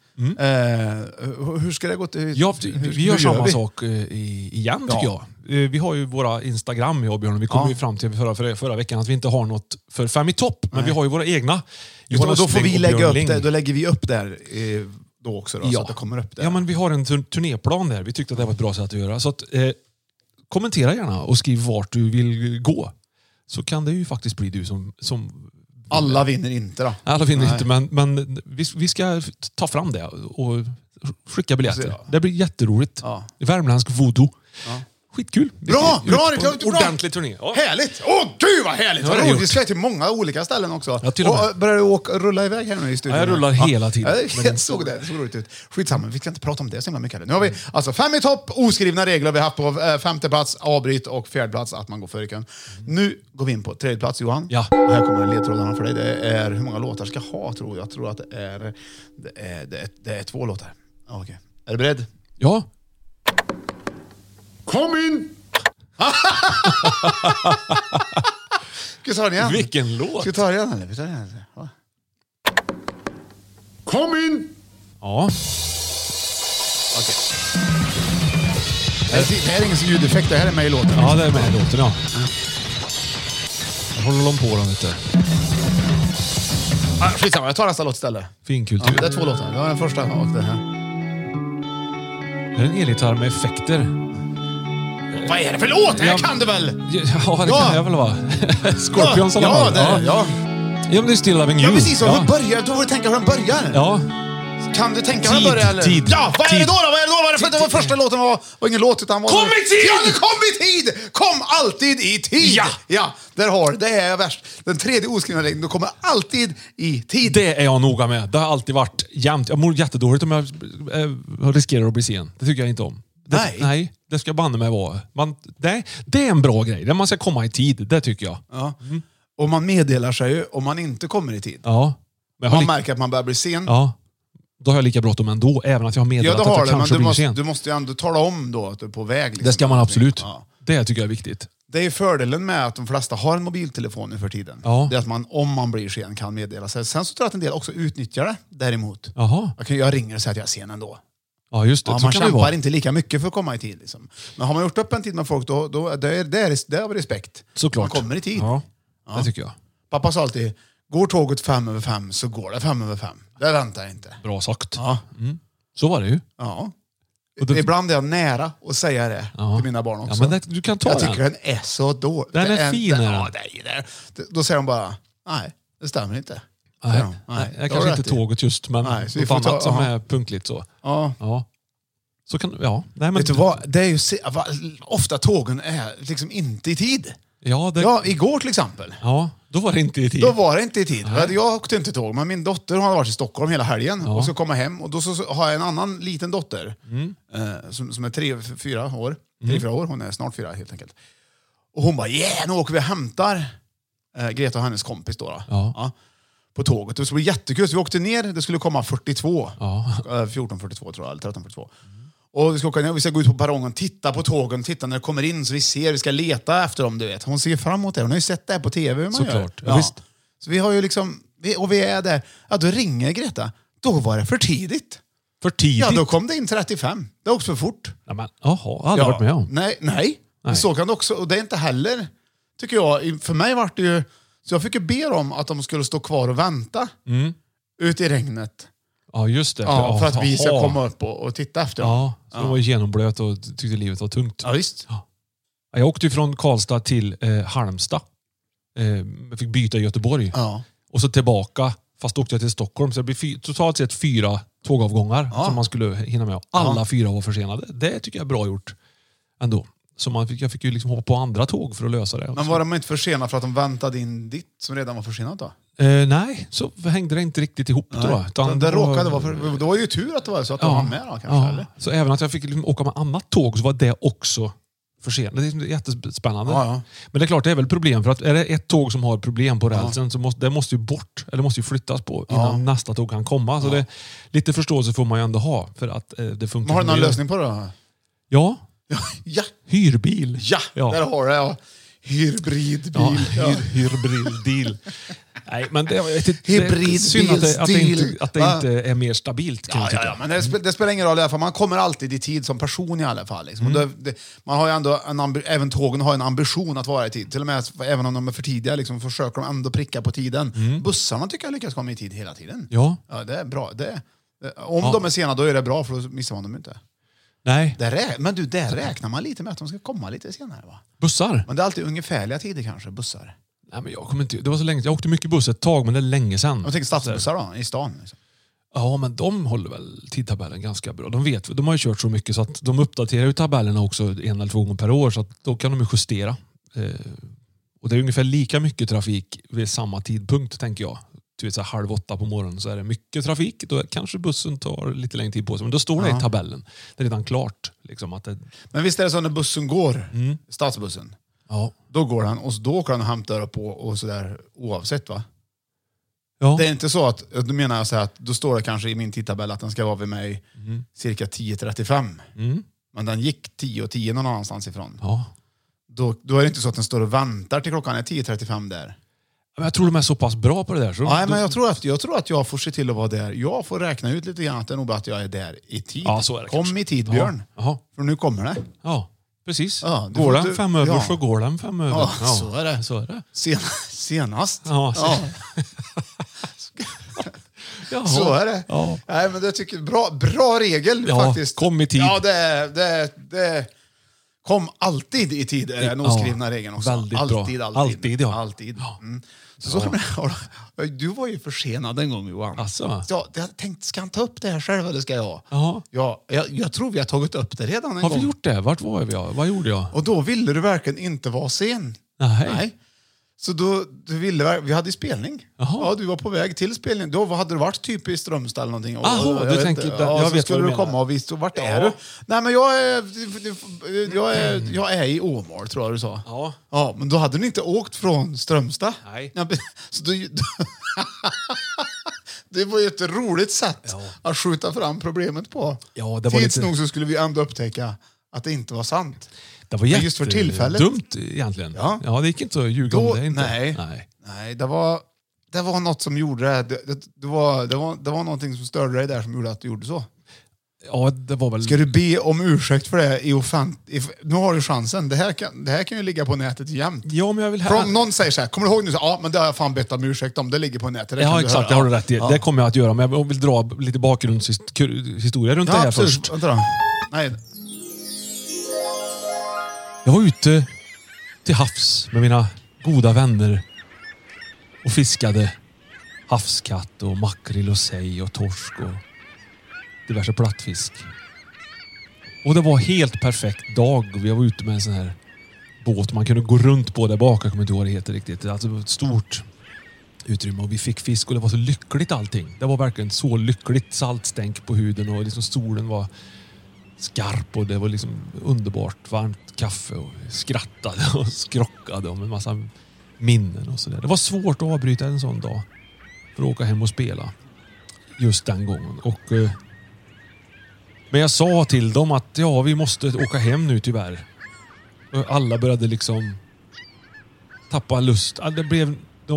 Hur ska det gå till? Ja, vi gör samma sak igen tycker jag. Vi har ju våra Instagram, jag och Björn. Vi kom ju fram till förra veckan att vi inte har något för 5 i topp. Men vi har ju våra egna. Då får vi lägga upp det. Då lägger vi upp där då också då, så att det kommer upp där. Ja, men vi har en turnéplan där. Vi tyckte att det var ett bra sätt att göra. Så att, kommentera gärna och skriv vart du vill gå. Så kan det ju faktiskt bli du som alla vinner inte då. Alla vinner inte, men vi ska ta fram det och skicka biljetter. Det blir jätteroligt. Ja. Värmländsk voodoo. Ja. Skitkul. Bra! Ordentlig turné. Ja. Härligt! Gud vad härligt! Ja, vi ska till många olika ställen också. Ja, börjar du rulla iväg här nu i studion? Ja, jag rullar hela tiden. Jag såg det såg roligt ut. Skitsamma, vi ska inte prata om det så himla mycket. Nu har vi alltså 5 i topp, oskrivna regler vi har haft på femte plats, avbryt och fjärde plats att man går före kön. Nu går vi in på tredje plats, Johan. Ja. Och här kommer ledtrådarna för dig. Det är hur många låtar ska jag ha, tror jag. Jag tror att det är 2 låtar. Okej. Är du beredd? Ja. Kom in! Ska vi ta den igen? Vilken låt? Ska vi ta den igen eller? Vi tar den igen. Ja. Kom in! Ja. Okej. Det här är ingen ljudeffekt, det här är med i låten. Ja, det är med i låten, ja. Jag håller dem på dem lite. Skitsamma, jag tar nästa låt istället. Fin kultur. Ja, det är 2 låtar. Det var den första och den här. Det är en elgitarr med effekter. Vad är det för låt? Det kan du väl? Ja, det kan jag väl vara. Scorpions i alla fall. Ja, men det är Still Loving You. Ja, precis. Ja. Börjar, då får du tänka hur den börjar. Ja. Kan du tänka hur den börjar? Eller? Tid. Ja, vad är det då? För det var första låten var ingen låt utan var... Kom i tid! Ja, det kom i tid! Kom alltid i tid! Ja, där har det är värst. Den tredje oskrivna regeln, du kommer alltid i tid. Det är jag noga med. Det har alltid varit jämnt. Jag mår jättedåligt om jag riskerar att bli sen. Det tycker jag inte om. Nej, det ska banne mig vara. Det är en bra grej. Där man ska komma i tid, det tycker jag. Ja. Och man meddelar sig ju om man inte kommer i tid. Ja. Men man märker att man börjar bli sen. Ja. Då har jag lika bråttom ändå, även att jag har meddelat att jag kanske blir sen. Du måste ju ändå tala om då att du är på väg. Liksom. Det ska man absolut. Ja. Det tycker jag är viktigt. Det är fördelen med att de flesta har en mobiltelefon nu för tiden. Ja. Det är att man, om man blir sen, kan meddela sig. Sen så tror jag att en del också utnyttjar det däremot. Jaha. Jag ringer och säger att jag är sen ändå. Ja, just det. Ja, man kämpar inte lika mycket för att komma i tid. Liksom. Men har man gjort upp en tid med folk, då det är av respekt. Såklart. Man kommer i tid. Ja, det tycker jag. Pappa sa alltid, går tåget 5:05 så går det 5:05. Det väntar jag inte. Bra sagt. Ja. Så var det ju. Ja. Ibland är jag nära att säga det till mina barn också. Ja, men du kan ta jag den. tycker den är så dålig. Den är fin. Då säger de bara, nej, det stämmer inte. Nej, det är kanske inte tåget just, men något annat som är punktligt så. Ja. Så kan, ja. Nej, men vet du vad? Det är ju ofta tågen är liksom inte i tid. Ja, igår till exempel. Ja, då var det inte i tid. Då var det inte i tid. Nej. Jag åkte inte tåg, men min dotter har varit i Stockholm hela helgen och ska komma hem. Och då så har jag en annan liten dotter som är 3-4 år. 3-4 år, hon är snart 4 helt enkelt. Och hon bara, nu åker vi och hämtar Greta och hennes kompis då. Ja. På tåget. Det skulle bli jättekul. Så vi åkte ner, det skulle komma 42. 14:42 tror jag, eller 13:42. Och vi ska åka ner, vi ska gå ut på perrongen, titta på tågen, titta när det kommer in så vi ska leta efter dem, du vet. Hon ser fram emot det. Hon har ju sett det här på tv hur man såklart. Gör. Ja. Visst. Så vi har ju liksom, vi är där. Ja, då ringer Greta. Då var det för tidigt. För tidigt? Ja, då kom det in 35. Det är också för fort. Ja, men, aldrig varit med om. Nej. Så kan det också, och det är inte heller, tycker jag, för mig var det ju, så jag fick ju be dem att de skulle stå kvar och vänta ut i regnet. Ja, just det. Ja, för att vi ska komma upp och titta efter dem. Ja, så de var genomblöt och tyckte livet var tungt. Ja, visst. Ja. Jag åkte ju från Karlstad till Halmstad. Jag fick byta i Göteborg. Ja. Och så tillbaka, fast åkte jag till Stockholm. Så det blir totalt sett 4 tågavgångar som man skulle hinna med. Alla 4 var försenade. Det tycker jag är bra gjort ändå. Så jag fick ju liksom hoppa på andra tåg för att lösa det. Men var de inte försenade för att de väntade in ditt som redan var försenat då? Nej, så hängde det inte riktigt ihop då. Det var ju tur att det var så att de var med då, kanske. Ja. Eller? Så även att jag fick liksom åka med annat tåg så var det också försenat. Det är jättespännande. Ja. Men det är klart, det är väl problem. För att är det ett tåg som har problem på rälsen så måste ju bort. Eller måste ju flyttas på innan nästa tåg kan komma. Så lite förståelse får man ju ändå ha. För att det funkar. Men har du någon lösning på det då? Ja. Ja. Hyrbil. Ja, där har du det. Hybridbil. Hybridbil. Nej, men det är synd att det inte är mer stabilt, kan jag tycka. Ja, men det spelar ingen roll i alla fall. Man kommer alltid i tid som person i alla fall. Liksom. Man har ju ändå även tågen har en ambition att vara i tid. Till och med även om de är för tidiga liksom, försöker de ändå pricka på tiden. Bussarna tycker jag lyckas komma i tid hela tiden. Ja, det är bra. Om de är sena, då är det bra, för då missar man dem inte. Nej. Men där räknar man lite med att de ska komma lite senare, va? Bussar? Men det är alltid ungefärliga tider kanske, bussar. Nej, men jag kommer inte. Det var så länge. Jag åkte mycket buss ett tag, men det är länge sedan. Jag tänker stadsbussar då, i stan. Liksom. Ja, men de håller väl tidtabellen ganska bra. De har ju kört så mycket så att de uppdaterar ju tabellerna också 1 eller 2 gånger per år, så att då kan de ju justera. Och det är ungefär lika mycket trafik vid samma tidpunkt, tänker jag. Du vet, så 7:30 på morgonen så är det mycket trafik. Då kanske bussen tar lite längre tid på sig. Men då står det i tabellen. Det är redan klart. Liksom, att Men visst är det så när bussen går, stadsbussen, då går den och då åker den och hämtar på och sådär oavsett, va? Ja. Det är inte så att, du menar jag så här, att då står det kanske i min tidtabell att den ska vara vid mig cirka 10:35. Men den gick 10:10 någon annanstans ifrån. Ja. Då är det inte så att den står och väntar till klockan är 10:35 där. Men jag tror de är så pass bra på det där. Nej, men jag tror att jag får se till att vara där. Jag får räkna ut lite grann att det är nog bara att jag är där i tid. Ja, så är det. Kom kanske i tid, Björn. För nu kommer det. Ja, precis. Ja, går den 5 över så går den 5 över. Ja, så är det. Senast. Ja, så är det. Ja. Nej, men jag tycker bra regel faktiskt. Kom i tid. Ja, det Kom alltid i tid, är den oskrivna regeln också. Väldigt alltid, bra. Alltid. Alltid. Så du var ju försenad en gång, Johan. Alltså. Så jag tänkte, ska han ta upp det här själv eller ska jag? Jaha. Ja, jag tror vi har tagit upp det redan en Har gång. vi gjort det? Vart var vi? Vad gjorde jag? Och då ville du verkligen inte vara sen. Nej. Så vi hade ju spelning. Jaha. Ja, du var på väg till spelning. Då hade du varit typ i Strömstad eller någonting. Du tänker, jag vet skulle vad du du komma och visst, vart är du? Nej, men jag är i Åmål, tror jag du sa. Ja. Ja, men då hade ni inte åkt från Strömstad. Nej. Ja, så det var ju ett roligt sätt att skjuta fram problemet på. Ja, det var tids lite... nog så skulle vi ändå upptäcka att det inte var sant. Det var just för tillfället. Dumt egentligen. Ja, det gick inte att ljuga om det. Inte. Nej, det var något som gjorde det. Det var någonting som störde dig där som gjorde att du gjorde så. Ja, det var väl... Ska du be om ursäkt för det i nu har du chansen. Det här kan ju ligga på nätet jämt. Ja, men jag vill Om någon säger så här, kommer du ihåg nu? Ja, men det har jag fan bett om ursäkt om. Det ligger på nätet. Det ja, exakt. Det har du rätt i. Ja. Det kommer jag att göra. Men jag vill dra lite bakgrundshistoria runt det här absolut. först. Vänta då. Nej. Jag var ute till havs med mina goda vänner och fiskade havskatt och makrill och sej och torsk och diverse plattfisk. Och det var helt perfekt dag. Vi var ute med en sån här båt man kunde gå runt på där bak. Jag kommer inte ihåg vad det heter riktigt. Alltså ett stort utrymme och vi fick fisk och det var så lyckligt allting. Det var verkligen så lyckligt, saltstänk på huden och liksom solen var skarp och det var liksom underbart varmt kaffe och skrattade och skrockade om en massa minnen och sådär. Det var svårt att avbryta en sån dag för att åka hem och spela just den gången. Men jag sa till dem att vi måste åka hem nu tyvärr. Och alla började liksom tappa lust. Det blev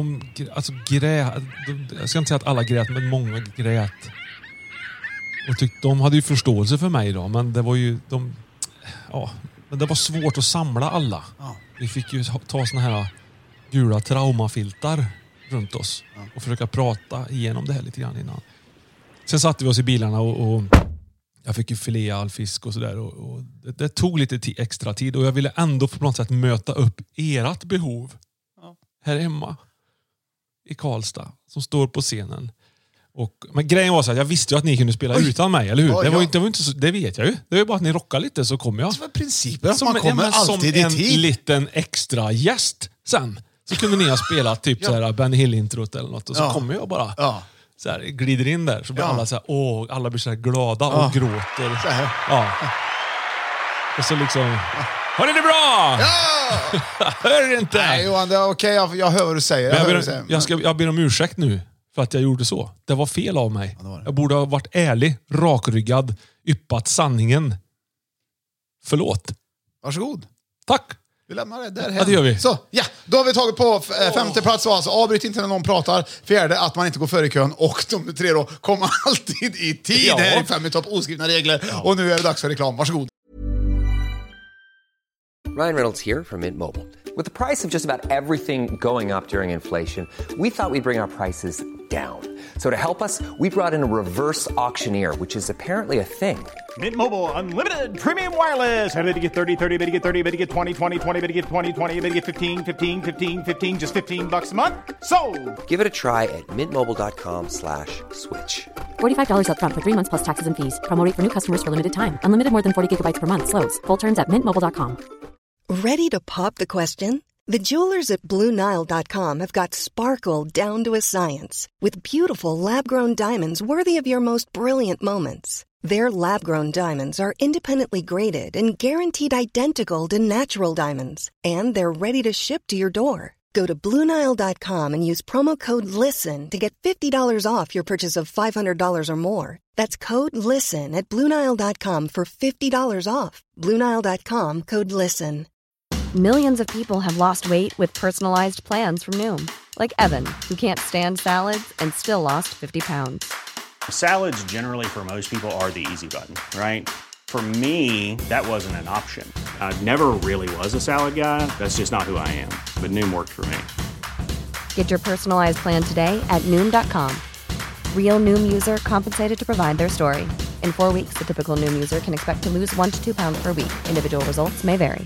jag ska inte säga att alla grät, men många grät. Och de hade ju förståelse för mig då, men det var ju men det var svårt att samla alla. Ja. Vi fick ju ta såna här gula traumafiltar runt oss och försöka prata igenom det här lite grann innan. Sen satte vi oss i bilarna och jag fick ju filea all fisk och sådär och det tog lite extra tid och jag ville ändå på något sätt möta upp ert behov här hemma i Karlstad som står på scenen. Men grejen var så att jag visste ju att ni kunde spela utan mig, eller hur? Det var inte så, det vet jag ju. Det var bara att ni rockar lite så kommer jag. Det var principen att man kommer alltid i tid. Som en liten extra gäst sen. Så kunde ni ha spelat typ så här Ben Hill-introt eller något och så kommer jag bara så här, glider in där så blir alla så här, alla blir så här glada och gråter. Så här. Ja. Och så liksom har ni det bra? Ja! Hör det inte? Nej Johan, det är okej. Jag hör vad du säger. Jag ber om ursäkt nu för att jag gjorde så. Det var fel av mig. Ja, jag borde ha varit ärlig, rakryggad, yppat sanningen. Förlåt. Varsågod. Tack. Vi lämnar det där hem. Ja, det gör vi. Så, då har vi tagit på femte plats. Alltså, avbryt inte när någon pratar. Fjärde, att man inte går före i kön. Och de 3 då, kommer alltid i tid. Det här är 5 i topp, oskrivna regler. Ja. Och nu är det dags för reklam. Varsågod. Ryan Reynolds here from Mint Mobile. With the price of just about everything going up during inflation, we thought we'd bring our prices down. So to help us, we brought in a reverse auctioneer, which is apparently a thing. Mint Mobile Unlimited Premium Wireless. How to get 30, 30, bit to get 30, bit to get 20, 20, 20, bit to get 20, 20, bit to get 15, 15, 15, 15, just $15 a month? Sold! Give it a try at mintmobile.com/switch. $45 up front for 3 months plus taxes and fees. Promo rate for new customers for limited time. Unlimited more than 40 gigabytes per month. Slows full terms at mintmobile.com. Ready to pop the question? The jewelers at BlueNile.com have got sparkle down to a science with beautiful lab-grown diamonds worthy of your most brilliant moments. Their lab-grown diamonds are independently graded and guaranteed identical to natural diamonds, and they're ready to ship to your door. Go to BlueNile.com and use promo code LISTEN to get $50 off your purchase of $500 or more. That's code LISTEN at BlueNile.com for $50 off. BlueNile.com, code LISTEN. Millions of people have lost weight with personalized plans from Noom. Like Evan, who can't stand salads and still lost 50 pounds. Salads generally for most people are the easy button, right? For me, that wasn't an option. I never really was a salad guy. That's just not who I am. But Noom worked for me. Get your personalized plan today at Noom.com. Real Noom user compensated to provide their story. In 4 weeks, the typical Noom user can expect to lose 1 to 2 pounds per week. Individual results may vary.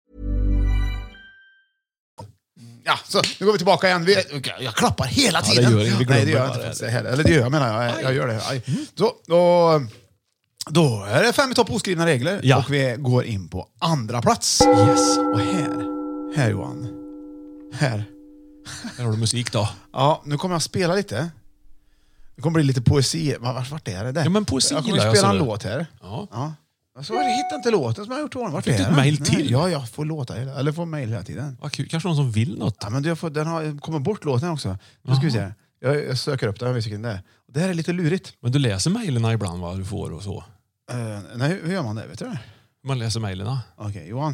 Ja, så nu går vi tillbaka igen. Jag klappar hela tiden. Ja, det gör det. Nej, det gör jag inte. Eller det gör jag, menar jag gör det. Så, då är det 5 i topp oskrivna regler. Ja. Och vi går in på andra plats. Yes. Och här Johan. Här har du musik då. Ja, nu kommer jag spela lite. Det kommer bli lite poesi. Vart är det där? Ja, men poesi jag kommer spela en låt här. Ja. Så jag hittar inte låten som jag har gjort ordning. Vart fick är du ett den? mail till? Ja, jag får låta eller får mail hela tiden. Vad kul. Kanske någon som vill något. Ja, men den har kommit bort låten också. Nu ska vi se. Jag söker upp den, jag vet vilken det är. Det här är lite lurigt. Men du läser mejlen ibland vad du får och så. Nej, hur gör man det? Vet du det? Man läser mejlen. Okej, Johan.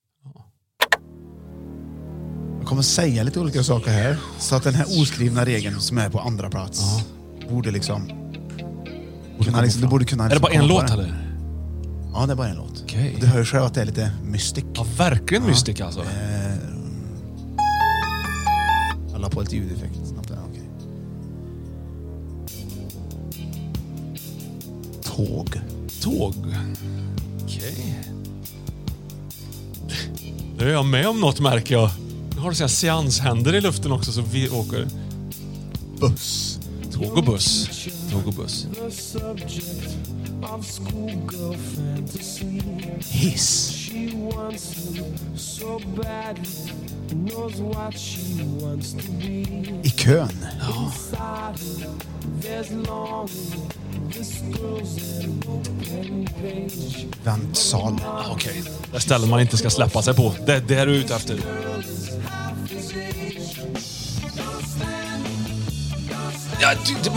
Jag kommer säga lite olika saker här. Så att den här oskrivna regeln som är på andra plats borde liksom... Du borde kunna är det bara en låt eller? Ja, det är bara en låt. Okay. Du hör själv att det är lite mystik. Ja, verkligen mystik alltså. Jag la på lite ljudeffekt snabbt där. Okay. Tåg. Okej. Nu är jag med om något, märker jag. Nu har du sådana seanshänder i luften också så vi åker. Buss. Tåg och buss. Hiss. I kön. Ja. Väntsal. Okej. Det stället man inte ska släppa sig på. Det är det du är ute efter. Ja,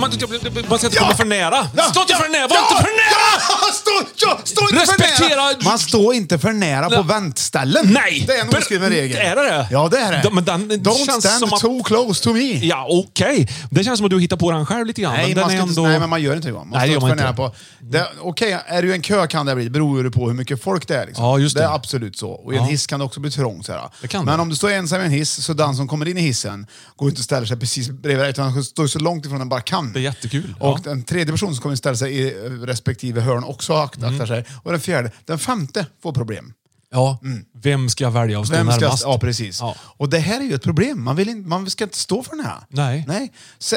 man ska inte komma för nära. Stå inte för nära! Var inte för nära! Stå inte Respektera. för nära! Man står inte för nära på väntställen. Nej! Det är en oskriven regel. Är det? Ja, det är det. Men Don't känns stand som att... too close to me. Ja, okej. Det känns som att du hittar på den själv lite grann. Nej, men man gör inte det. Man står inte för nära på... Okej, är du en kö kan det bli. Det beror ju på hur mycket folk det är. Liksom. Ja, just det. Det är absolut så. Och i en hiss kan det också bli trångt. Men det. om du står ensam i en hiss, så den som kommer in i hissen går inte och ställer sig precis bredvid, utan han står så långt ifrån den bara kan. Det är jättekul. Och den tredje personen som kommer ställa sig i respektive hörn också aktar sig. Och den femte får problem. Ja, vem ska jag välja att stå närmast? Ja, precis. Ja. Och det här är ju ett problem. Man ska inte stå för den här. Nej. Så,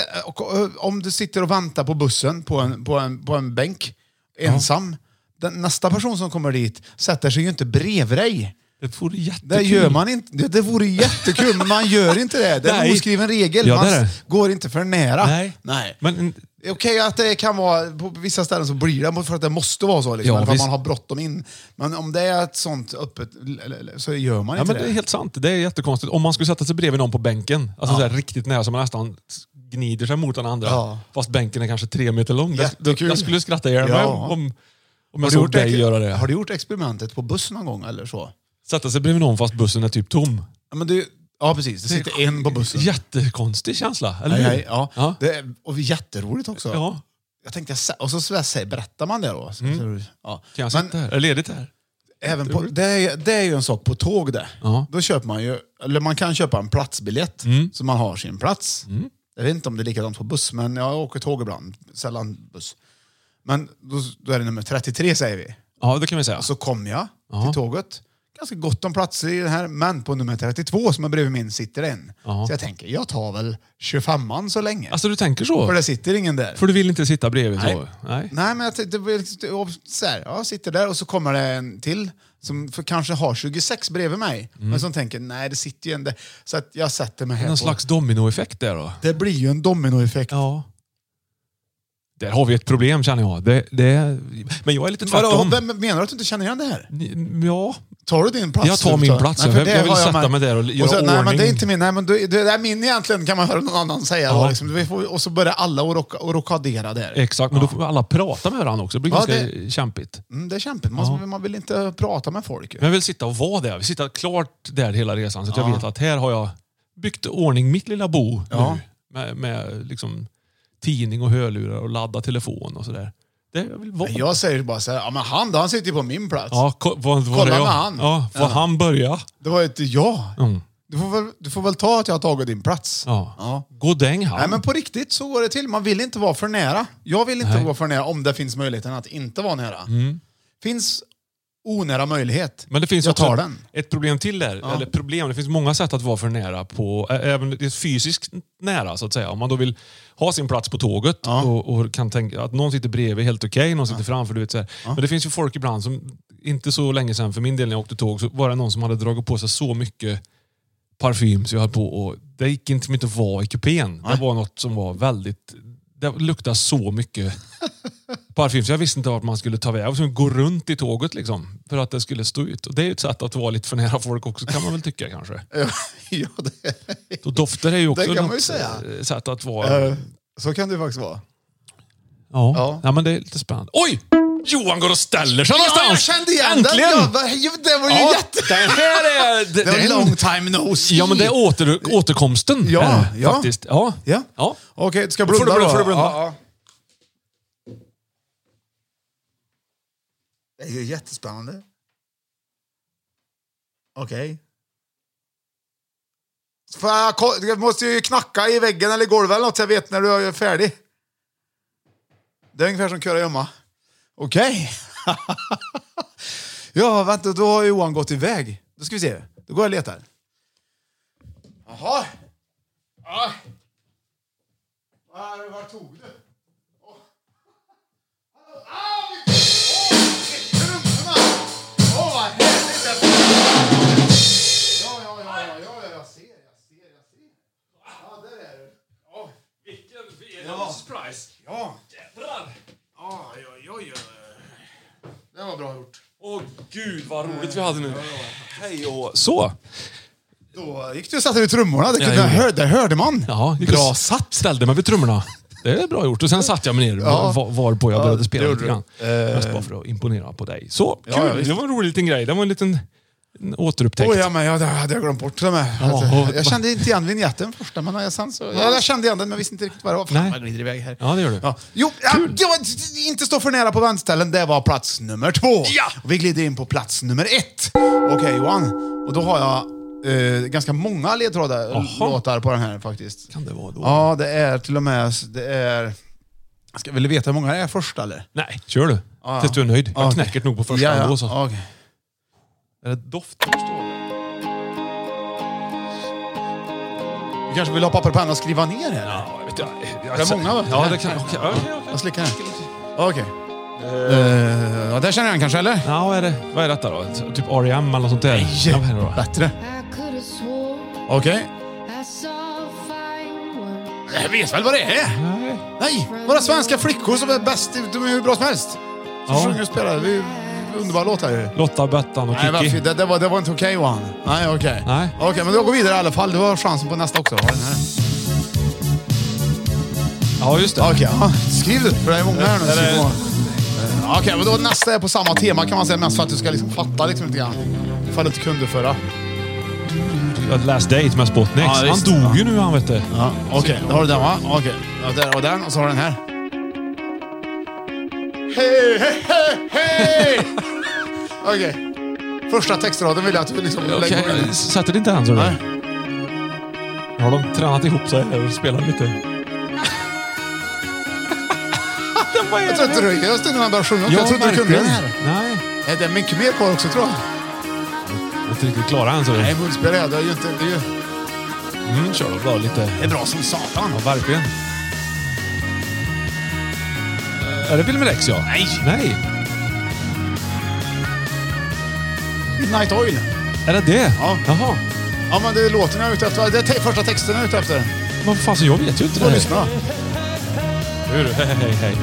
om du sitter och väntar på bussen på en bänk ensam, nästa person som kommer dit sätter sig ju inte bredvid dig. Det vore jättekul. Det gör man inte. Det vore jättekul, men man gör inte det. Det är en oskriven regel. Ja, man går inte för nära. Nej. Men okej, att det kan vara på vissa ställen så blir det för att det måste vara så liksom, för att man har bråttom in. Men om det är ett sånt öppet så gör man inte det. Det är helt sant. Det är jättekonstigt. Om man skulle sätta sig bredvid någon på bänken, alltså så här riktigt nära så man nästan gnider sig mot den andra, fast bänken är kanske 3 meter lång. Jag skulle skratta ihjäl mig om jag såg dig göra det. Har du gjort experimentet på bussen någon gång eller så? Sätta sig bredvid någon fast bussen är typ tom. Ja, men ja, precis. Det sitter en på bussen. Jättekonstig känsla, eller hur? Nej, ja. Det är, och jätteroligt också. Ja. Jag tänkte, och så berättar man det då. Ja. Kan jag sitta här? Är ledigt här? Även på, det är ju en sak på tåg det. Då köper man ju, eller man kan köpa en platsbiljett så man har sin plats. Jag vet inte om det är likadant på buss, men jag åker tåg ibland. Sällan buss. Men då är det nummer 33, säger vi. Ja, det kan vi säga. Och så kom jag till tåget. Ganska gott om platser i det här, men på nummer 32 som är bredvid min sitter en. Så jag tänker, jag tar väl 25an så länge. Alltså du tänker så? För det sitter ingen där. För du vill inte sitta bredvid så? Nej, men jag sitter där och så kommer det en till som kanske har 26 bredvid mig. Men som tänker, nej det sitter ju en där. Så att jag sätter mig här en slags dominoeffekt där då? Det blir ju en dominoeffekt. Ja. Där har vi ett problem, känner jag. Men jag är lite tvärtom. Menar du att du inte känner igen det här? Ja. Tar du din plats? Jag tar min plats. Jag vill sätta mig där och göra ordning. Nej, men det är inte min. Nej, men det är min egentligen, kan man höra någon annan säga. Då, liksom. Och så börjar alla att rockadera där. Exakt, men då får alla prata med varandra också. Det blir ganska kämpigt. Det är kämpigt. Man vill inte prata med folk. Men jag vill sitta och vara där. Vi sitter klart där hela resan. Så att jag vet att här har jag byggt ordning mitt lilla bo nu. Med liksom tidning och hörlurar och ladda telefon och sådär. Jag säger bara så här, ja, men han sitter ju på min plats. Ja, kolla med han. Ja, får han börja? Det var ett ja. Du får väl ta att jag har tagit din plats. Ja. Godäng han. Nej, men på riktigt så går det till. Man vill inte vara för nära. Jag vill inte vara för nära om det finns möjligheten att inte vara nära. Finns onära möjlighet. Men det finns jag tar också den. ett problem till där. Ja. Eller problem, det finns många sätt att vara för nära på. Även fysiskt nära så att säga. Om man då vill ha sin plats på tåget och kan tänka att någon sitter bredvid helt okej, någon sitter framför, du vet så här. Men det finns ju folk ibland som, inte så länge sedan för min del när jag åkte tåg, så var det någon som hade dragit på sig så mycket parfym så jag höll på, och det gick inte mycket att vara i kupén. Det var något som var väldigt, det luktade så mycket parfym så jag visste inte vart man skulle ta väg. Jag skulle gå runt i tåget liksom, för att det skulle stå ut. Och det är ju ett sätt att vara lite för nära folk också, kan man väl tycka kanske. Ja, då dofter är ju också det kan något sätt att vara. Så kan det faktiskt vara. Ja, men det är lite spännande. Oj! Johan går och ställer sig någonstans. Jag kände igen äntligen. Det var ju Det här är... Det är long time no see. Ja, men det är återkomsten. Ja. Faktiskt. Ja. Okej, ska jag blunda då? Får du blunda? Ja. Det är ju jättespännande. Okej. Jag måste ju knacka i väggen eller golvet eller något så jag vet när du är färdig. Det är ungefär som köra gömma. Okej. Ja, vänta, då har Johan gått iväg. Då ska vi se. Då går jag och letar. Jaha. Var tog du? Vad härligt. Ja, jag ser. Ja, där är du. Vilken surprise. Ja. Jävlar. Oj. Det var bra gjort. Åh gud, vad roligt vi hade nu. Hej och så. Då gick du och satte vid trummorna. Det hörde man. Ja, bra satt. Ställde mig vid trummorna. Det är bra gjort. Och sen satt jag mig ner var på jag började spela lite grann. Mest bara för att imponera på dig. Så, kul. Det var en rolig liten grej. Det var en liten återupptäckt. Ja, men jag hade glömt bort det med. Jag kände inte igen vignetten första, men jag kände igen den, men jag visste inte riktigt vad det var. Fan, jag glider iväg här. Ja, det gör du. Ja. Jo, inte stå för nära på väntställen. Det var plats nummer 2. Ja. Och vi glider in på plats nummer 1. Okej, Johan. Och då har jag ganska många ledtrådar på den här faktiskt. Kan det vara då? Ja, det är till och med... Vill du veta hur många det är först, eller? Nej, kör du. Tills du är nöjd. Jag knäcker nog på första ändå. Så. Okay. Är det doften som står där? Du kanske vill ha papper och penna och skriva ner här? Ja, jag vet inte. Det är många, va? Ja, det kan... Okej. Jag slickar här. Okej. Det känner jag kanske, eller? Ja, vad är detta då? Typ R.E.M. eller något sånt där? Nej, bättre. Okej. Jag vet väl vad det är? Nej, våra svenska flickor som är bäst. De är hur bra som helst. Så sjunger och spelar. Vi underbara låtar. Lotta, Bettan och Kiki. Nej, det var inte okej, Johan. Nej, okej. Okej, men då går vi vidare i alla fall. Du har chansen på nästa också. Den här. Ja, just det. Okej, skriv du. För det är många här nu. Okej, men då nästa är på samma tema kan man säga. Mest för att du ska liksom fatta liksom lite grann. Ifall du inte kunde förra. Last Date med Spotnik. Ja, han dog ju nu, han vet det. Ja, okej. Då har du den, va? Okej. Där och den. Och så har du den här. Hej! Okej. Första textraden vill jag att du liksom lägger in. Sätter det inte än, så du? Nej. Har de tränat ihop sig och spelat lite? Jag tror inte du röjde. Jag stod när han började sjunga. Jag trodde du kunde den här. Nej. Det är mycket mer kvar också, tror jag. Jag är inte riktigt klara än, så det. Nej, munspel är det ju inte. Det är ju... kör då bra lite. Det är bra som satan. Ja, verkligen. Är det Wilmer X, ja? Nej. Midnight Oil. Är det det? Ja. Jaha. Ja, men det är låten jag är ute efter. Det är första texten jag är ute efter. Men fan, så jag vet ju inte det. Lyssna. Hur? Hej.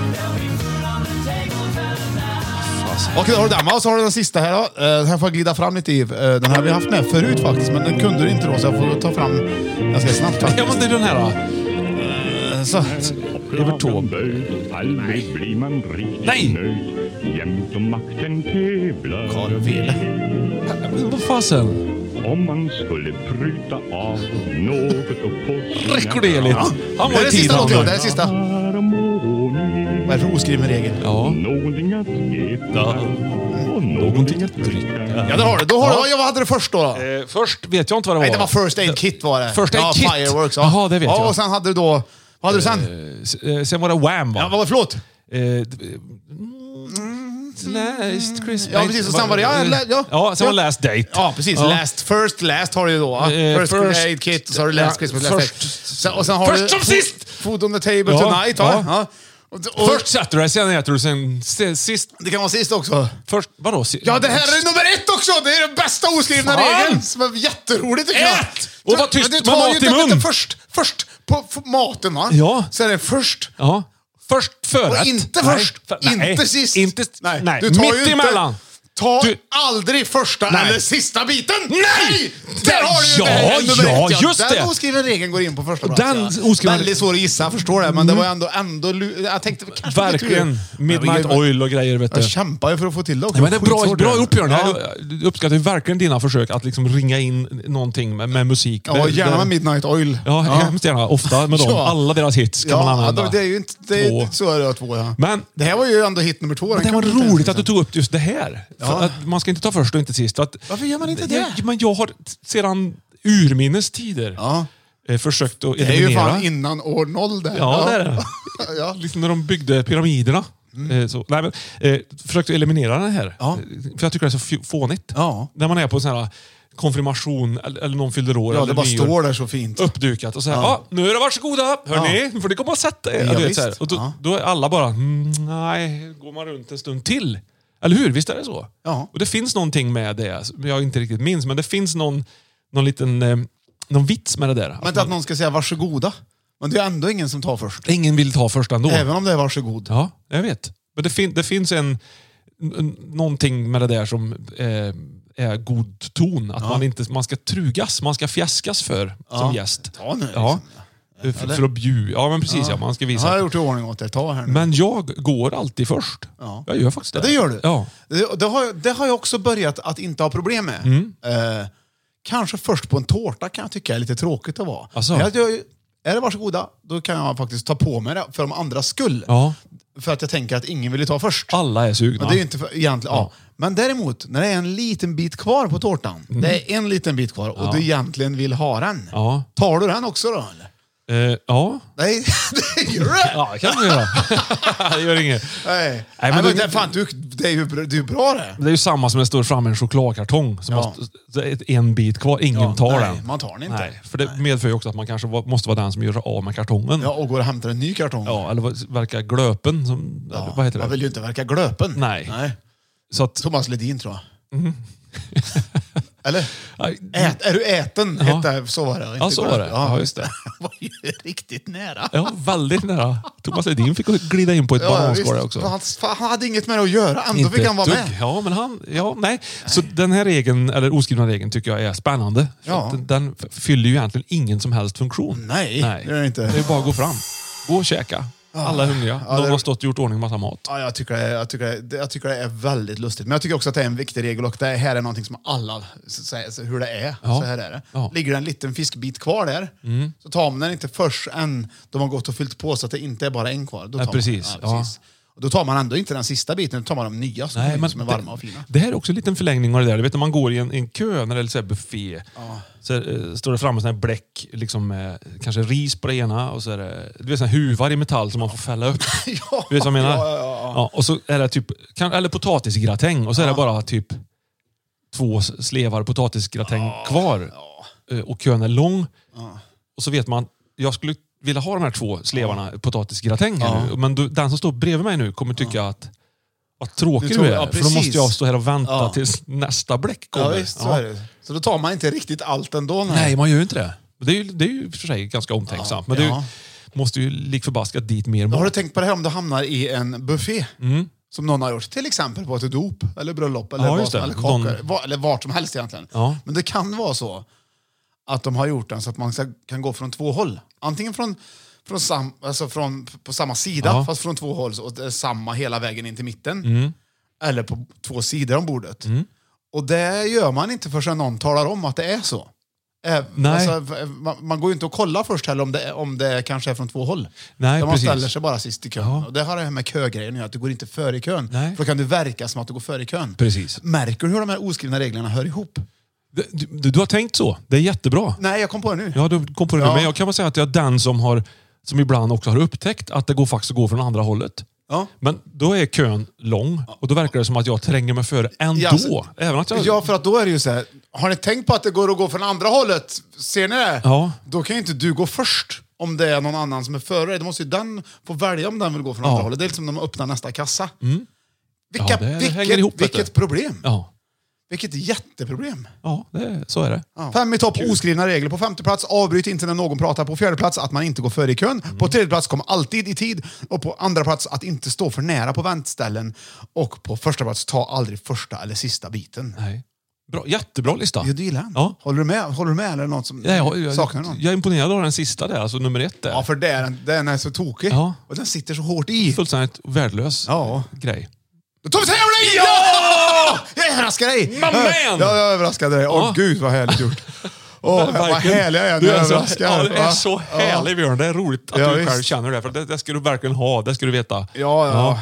Okej, då har du den, och så har du den sista här då. Den här får jag glida fram lite i. Den här har vi haft med förut faktiskt, men den kunde du inte då, så jag får ta fram ganska snabbt faktiskt. Ja, men det är den här då. Så. Evert Taube. Aldrig blir man riktigt Nej! nöjd. Jämt om makten tävlar. Karl Ville. Vad fasen? Om man skulle pruta av något och på rekorderligt. Ja. Han var det är sista låten, det är sista. Vad är det för oskriven regel? Ja. Någonting att veta. Och någonting att dricka. Ja, det har du. Vad hade du först då? Först vet jag inte vad det var. Nej, det var First Aid Kit var det. First Aid Kit? Fireworks. Ja. Jaha, det vet jag. Och sen hade du då... Vad hade du sen? Sen var det Wham, va? Ja, vad var det? Förlåt? Last Christmas. Ja, precis. Och sen var det... Ja, sen var Last Date. Ja, precis. Ja. Last har du ju då. First Aid Kit, och så har du Last Christmas. Och sen har först som sist! Food on the table tonight, va? Ja. Först Saturday, sen äter du, sen sist. Det kan vara sist också. Först, vadå? Ja, det här är nummer 1 också! Det är den bästa oskrivna regeln! Som är jätteroligt tycker jag. Ät! Och var tyst med tar mat i mun! Först på maten, va? Ja. Så är det först. Ja. Först förrätt. Och inte först. Inte sist. Nej. Du tar mitt emellan. Ta aldrig första eller sista biten! Nej! Där har du ju just det! Den oskrivna regeln går in på första plats. Väldigt svår att gissa, förstår det. Men det var ändå jag tänkte kanske verkligen. Midnight Oil och grejer, vet du. Jag kämpar ju för att få till det också. Ja, men det är bra gjort, Björn. Jag uppskattar ju verkligen dina försök att liksom ringa in någonting med musik. Ja, gärna med Midnight Oil. Ja, hemskt gärna. Ofta med dem. Ja. Alla deras hits kan man använda. Det är ju inte så är det 2, ja. Men det här var ju ändå hit nummer 2. Men det var roligt att du tog upp just det här. För att man ska inte ta först och inte sist. Varför gör man inte det? Men jag har sedan urminnes tider försökt att eliminera. Det är ju fan innan år 0 där. Ja, det är det. Ja. Liksom när de byggde pyramiderna. Försökte eliminera det här. Ja. För jag tycker det är så fånigt. Ja. När man är på en sån här konfirmation eller någon fyller år. Ja, eller det bara nyår, står där så fint. Uppdukat och så här, nu är det varsågoda, hörni, nu får ni komma och sätta er. Ja, vet, så här. Och då är alla bara, nej, går man runt en stund till. Eller hur? Visst är det så? Ja. Och det finns någonting med det, jag inte riktigt minns, men det finns någon liten någon vits med det där. Men att någon ska säga varsågoda. Men det är ändå ingen som tar först. Ingen vill ta först ändå. Även om det är varsågod. Ja, jag vet. Men det finns någonting med det där som är god ton. Att man ska trugas, man ska fjäskas för som gäst. Ta nu, ja. För att bjuda. Ja, men precis. Ja, man ska visa. Jag har gjort i ordning åt det. Ta här nu. Men jag går alltid först. Ja. Jag gör faktiskt det. Ja, det gör du. Ja. Det har jag också börjat att inte ha problem med. Kanske först på en tårta kan jag tycka är lite tråkigt att vara. Alltså. Är det varsågoda, då kan jag faktiskt ta på mig det för de andras skull. Ja. För att jag tänker att ingen vill ta först. Alla är sugna. Men det är ju inte egentligen. Ja. Men däremot, när det är en liten bit kvar på tårtan. Det är en liten bit kvar och du egentligen vill ha den. Ja. Tar du den också då? Eller? Ja. Nej, det gör det. Ja, det kan du göra. Det gör inget. Nej, men det är ju bra det. Det är ju samma som det står framme en chokladkartong. Som en bit kvar. Ingen tar den. Nej, man tar den inte. Nej, för det medför ju också att man kanske måste vara den som gör av med kartongen. Ja, och går och hämtar en ny kartong. Ja, eller verkar glöpen. Som, vad heter det? Man vill ju inte verka glöpen. Nej. Så att, Thomas Ledin, tror jag. Eller? Är du äten? Ja. Så var det. Ja, så var det. Ja, just det. var ju riktigt nära. Ja, väldigt nära. Thomas Ledin fick glida in på ett bananskal också. Han hade inget med det att göra. Ändå fick han vara med. Ja, men nej. Så den här regeln, eller oskrivna regeln, tycker jag är spännande. Ja. Den fyller ju egentligen ingen som helst funktion. Nej. Det är det inte. Det är bara att gå fram. Gå och käka. Alla är hungriga. Någon har stått och gjort ordning massa mat. Ja, jag tycker det är väldigt lustigt. Men jag tycker också att det är en viktig regel och det här är någonting som alla säger hur det är. Ja. Så här är det. Ja. Ligger det en liten fiskbit kvar där så tar man den inte först än de har gått och fyllt på så att det inte är bara en kvar. Då tar precis. precis. Och då tar man ändå inte den sista biten, då tar man de nya som är varma och fina. Det här är också en liten förlängning av det där. Du vet när man går i en kö när det är så här buffé. Så står det framme sån här bläck liksom, kanske ris på det ena och så är det, du vet, sån här huvar i metall som man får fälla upp. Du vet vad jag menar? Ja, och så är det typ eller potatisgratäng och så är det bara typ 2 slevar potatisgratäng kvar. Och kön är lång. Och så vet man, jag skulle vilja ha de här 2 slevarna potatisgratäng här nu. Men den som står bredvid mig nu kommer tycka att vad tråkig du är. För då måste jag stå här och vänta tills nästa bläck kommer. Ja, visst, så är det. Så då tar man inte riktigt allt ändå. Nej, man gör ju inte det. Det är ju för sig ganska omtänksamt. Men du måste ju lik förbaskat dit mer mat. Har du tänkt på det här om du hamnar i en buffé? Som någon har gjort. Till exempel på ett dop eller bröllop eller, eller kakor. Eller vart som helst egentligen. Ja. Men det kan vara så att de har gjort den så att man kan gå från 2 håll. Antingen på samma sida fast från 2 håll och det är samma hela vägen in till mitten. Eller på 2 sidor om bordet. Och det gör man inte förrän någon talar om att det är så. Nej. Alltså, man går ju inte och kollar först heller om det kanske är från 2 håll. Nej, man precis. ställer sig bara sist i kön. Ja. Och det har det här med kögrejen att du går inte före i kön. Nej. För då kan du verka som att du går före i kön. Precis. Märker du hur de här oskrivna reglerna hör ihop? Du har tänkt så. Det är jättebra. Nej, jag kom på det nu. Ja, du kom på det nu. Ja. Men jag kan bara säga att jag är den som ibland också har upptäckt att det går faktiskt att gå från andra hållet. Ja. Men då är kön lång och då verkar det som att jag tränger mig före ändå. Ja, alltså, Även att jag... Ja, för att då är det ju så här. Har ni tänkt på att det går att gå från andra hållet? Ser ni det? Ja. Då kan ju inte du gå först om det är någon annan som är före dig. Då måste ju den få välja om den vill gå från andra hållet. Det är liksom när man öppnar nästa kassa. Ja, det hänger ihop, vet vilket du. problem. Ja. Vilket jätteproblem. Ja, så är det. Ja. 5 i topp, oskrivna regler. På 5:e plats, avbryt inte när någon pratar. På 4:e plats, att man inte går före i kön. På 3:e plats, kom alltid i tid. Och på 2:a plats, att inte stå för nära på väntställen. Och på 1:a plats, ta aldrig första eller sista biten. Nej. Bra, jättebra lista. Jag gillar den. Ja. Håller du med eller något som saknar någon? Jag är imponerad av den sista där, alltså nummer 1 där. Ja, för den är så tokig. Ja. Och den sitter så hårt i. Fullständigt värdelös grej. Då tar vi tävling! Ja! Jag överraskar dig! My man! Ja, jag överraskade dig. Åh gud, vad härligt gjort. Vad härlig jag är när jag överraskar. Ja, det är så härligt, Björn. Det är roligt att Ja, du visst. själv känner det. För det ska du verkligen ha. Det ska du veta. Ja.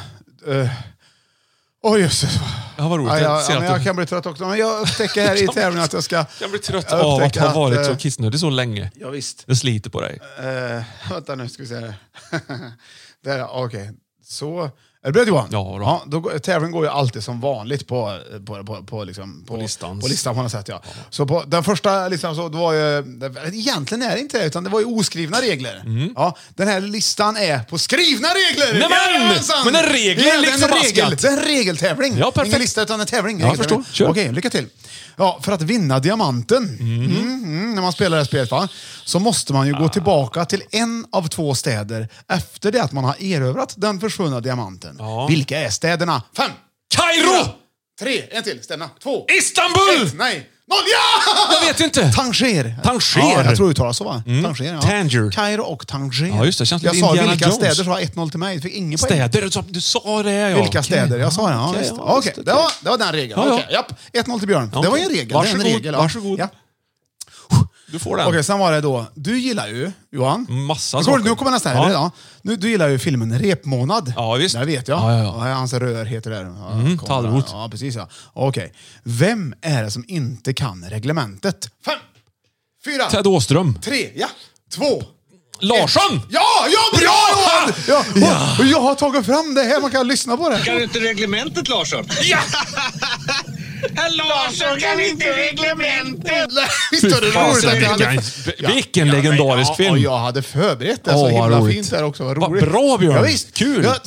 Åh, jösses. Ja, vad roligt. Jag kan bli trött också. Men jag upptäcker här i tävlingen att jag ska... Jag blir trött av att ha varit så kissnödig så länge. Ja, visst. Det sliter på dig. Vänta nu, ska vi se här. Där, okej. Så... Är du beredd, Johan? Ja, då. Tävlingen går ju alltid som vanligt på listan. På listan på något sätt, ja. Så på den första listan så var ju... Egentligen är det inte det, utan det var ju oskrivna regler. Ja, den här listan är på skrivna regler! Men en regel är liksom det är en regeltävling. Ja, perfekt. Ingen lista utan en tävling. Ja, förstår. Kör. Okej, lycka till. Ja, för att vinna diamanten när man spelar det här spelet, va, så måste man ju gå tillbaka till en av 2 städer efter det att man har erövrat den försvunna diamanten. Ja. Vilka är städerna? 5, Kairo! 3, en till, städerna 2, Istanbul! 1, nej, 0, ja! Jag vet inte. Tanger. Ja, jag tror det uttalas så, va? Tanger, ja. Tanger. Kairo och Tanger. Ja, just det. Känns jag lite sa Indiana vilka Jones. städer, så var 1-0 till mig. Det fick ingen poäng. Städer? Du sa det, ja. Vilka städer? Jag sa det, ja. Okej, Visst. ja, Okej, det var den regeln. Ja, Okej, japp. 1-0 till Björn. Det var ju en regel. Varsågod. Det är en regel, ja. Varsågod. Ja. Du får den. Okej, sen var det då. Du gillar ju, Johan. Massa saker. Nu kommer nästa här. Ja. Du gillar ju filmen Repmånad. Ja, visst. Det vet jag. Ja. Hans rör heter det. Tallrot. Ja, precis. Ja. Okej. Vem är det som inte kan reglementet? 5, 4, Ted Åström. 3, ja. 2. Larsson! Ja, bra Johan! Ja. Och jag har tagit fram det här, man kan lyssna på det. Kan du inte reglementet, Larsson? Ja! Herr Larsson kan inte reglementet! Visst är det roligt? Vilken legendarisk film. Och jag hade förberett det så himla fint där också. Vad roligt. Bra, Björn. Ja, visst. Kul. Ja,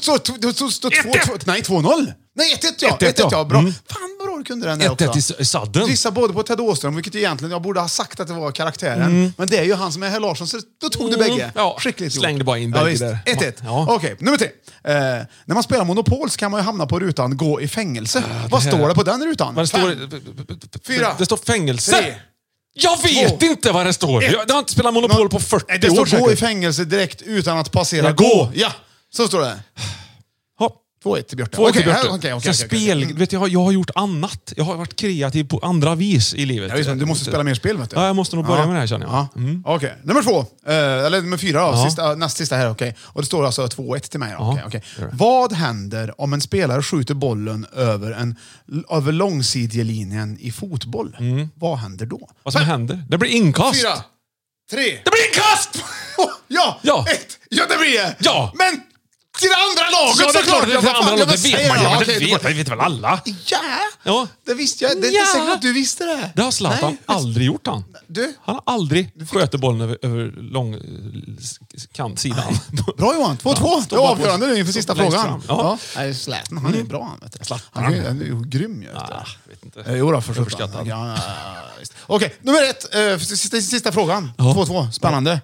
nej, 2-0. Nej, 1-1 ja. 1-1 ja. Bra. Fan vad bra du kunde den där också. 1-1 i sadden. Gissa både på Ted Åström, vilket egentligen jag borde ha sagt att det var karaktären. Men det är ju han som är herr Larsson, så då tog du bägge. Ja, skickligt gjort. slängde bara in bägge där. 1-1. Ja. Okej, nummer 3. När man spelar Monopol så kan man ju hamna på rutan gå i fängelse. Vad står det på den rutan? Vad står 4. Det står fängelse. 3. Jag vet inte vad det står. Jag har inte spelat Monopol på 40 år. Det står säkert. gå i fängelse direkt utan att passera Ja, gå. Ja, så står det. Ja. 2-1 till Björte. 2-1 till Björte. Okej. Spel, vet jag har gjort annat. Jag har varit kreativ på andra vis i livet. Ja, visst, men du måste spela mer spel, vet du. Ja, jag måste nog börja med det här, känner jag. Ja. Okej, nummer 2. Eller nummer 4 då. Näst sista här, okej. Och det står alltså 2-1 till mig då. Okej. Vad händer om en spelare skjuter bollen över långsidjelinjen i fotboll? Vad händer då? Vad som händer? Det blir inkast. 4, 3. Det blir inkast! Ja! 1. Ja, det blir det! Ja! Men till det andra laget Ja, det är klart. Det andra laget, det vet man ju. Det vet väl alla? Ja, det visste jag. Det är inte säkert att du visste det. Det har Zlatan aldrig gjort, han. Du? Han har aldrig sköter bollen över lång kantsidan. Bra Johan, 2-2. Det är avgörande nu inför sista frågan. Fram. Ja. Nej, Zlatan, han är bra. Han är ju grym. Vet inte. Jo då, förstått. Okej, nummer 1. Sista frågan. 2-2. Spännande.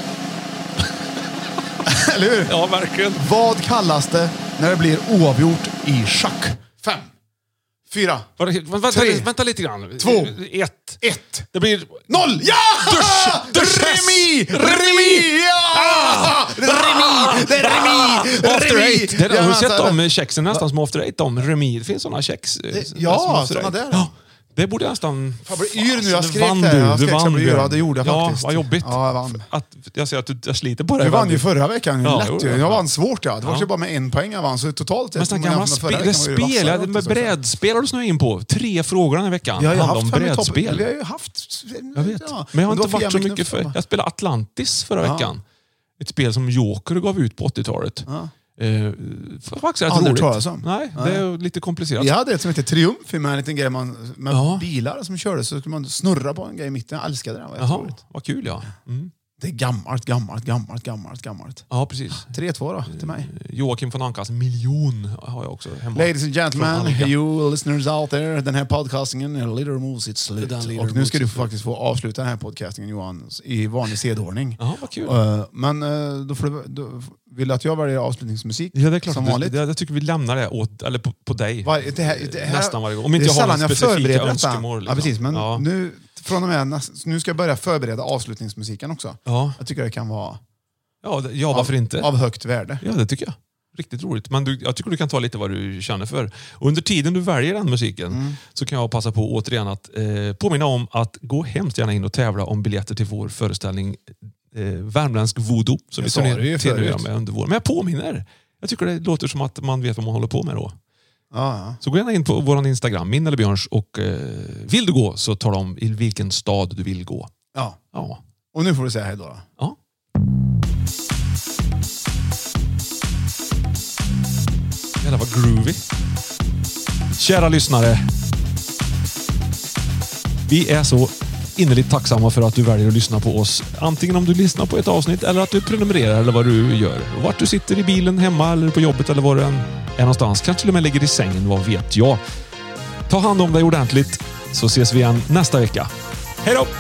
Eller hur? Ja, verkligen. Vad kallas det när det blir oavgjort i schack? 5, 4, Vänta lite grann. 2, 1. Det blir 0. Ja! Remi! Ja! Remi! Det är remi! After Eight. Har du sett de kexen nästan som After Eight? Remi. Det finns sådana kex. Ja, sådana där. Det borde jag nästan... Jag blir yr nu, jag skrek vann det. Jag du skrek vann. Ja, det gjorde jag faktiskt. Ja, vad jobbigt. Ja, jag vann. Jag ser att jag sliter på det. Du vann ju förra veckan. Ja, lätt ju. Jag vann svårt, ja. Det var ju bara med 1 poäng jag vann, så totalt... Men sådana gamla brädspel har du snöat in på. 3 frågor den här veckan. Ja, jag har handlar om brädspel. Vi har ju haft... Jag vet. Ja. Men jag har inte då varit så mycket för... Jag spelade Atlantis förra veckan. Ett spel som Joker gav ut på 80-talet. Ja. Faktiskt rätt Aldrig roligt. talas om. Nej, det är lite komplicerat. Vi hade ett som heter Triumf med en liten grej med bilar som körde, så kunde man snurra på en grej i mitten. Jag älskade det. Jaha, vad kul, ja. Mm. Det är gammalt. Ja, precis. 3-2 då, till mig. Joakim von Ankas miljon har jag också hemma. Ladies and gentlemen, you listeners out there, den här podcastingen är lite mot sitt slut. Och nu ska du faktiskt få avsluta den här podcastingen, Johan, i vanlig sedordning. Ja, vad kul. Men då får du... Vill du att jag väljer avslutningsmusik? Ja, det är klart. Som vanligt? Jag tycker vi lämnar det på dig. Det här, nästan varje gång. Om inte jag har några specifika önskemål. Liksom. Ja, precis. Men nu, från och med nu ska jag börja förbereda avslutningsmusiken också. Ja. Jag tycker det kan vara varför inte? Av högt värde. Ja, det tycker jag. Riktigt roligt. Men jag tycker du kan ta lite vad du känner för. Och under tiden du väljer den musiken så kan jag passa på återigen att påminna om att gå hemskt gärna in och tävla om biljetter till vår föreställning Värmländsk voodoo som vi turnerar med under våren. Men jag påminner. Jag tycker det låter som att man vet vad man håller på med då. Ja. Så gå gärna in på vår Instagram, min eller Björns, och vill du gå så tar de i vilken stad du vill gå. Ja. Ja. Och nu får du säga hej då. Ja. Jävlar vad groovy. Kära lyssnare. Vi är så innerligt tacksamma för att du väljer att lyssna på oss. Antingen om du lyssnar på ett avsnitt eller att du prenumererar eller vad du gör. Vart du sitter i bilen, hemma eller på jobbet eller var du än är någonstans. Kanske till och med ligger i sängen, vad vet jag. Ta hand om dig ordentligt så ses vi igen nästa vecka. Hej då!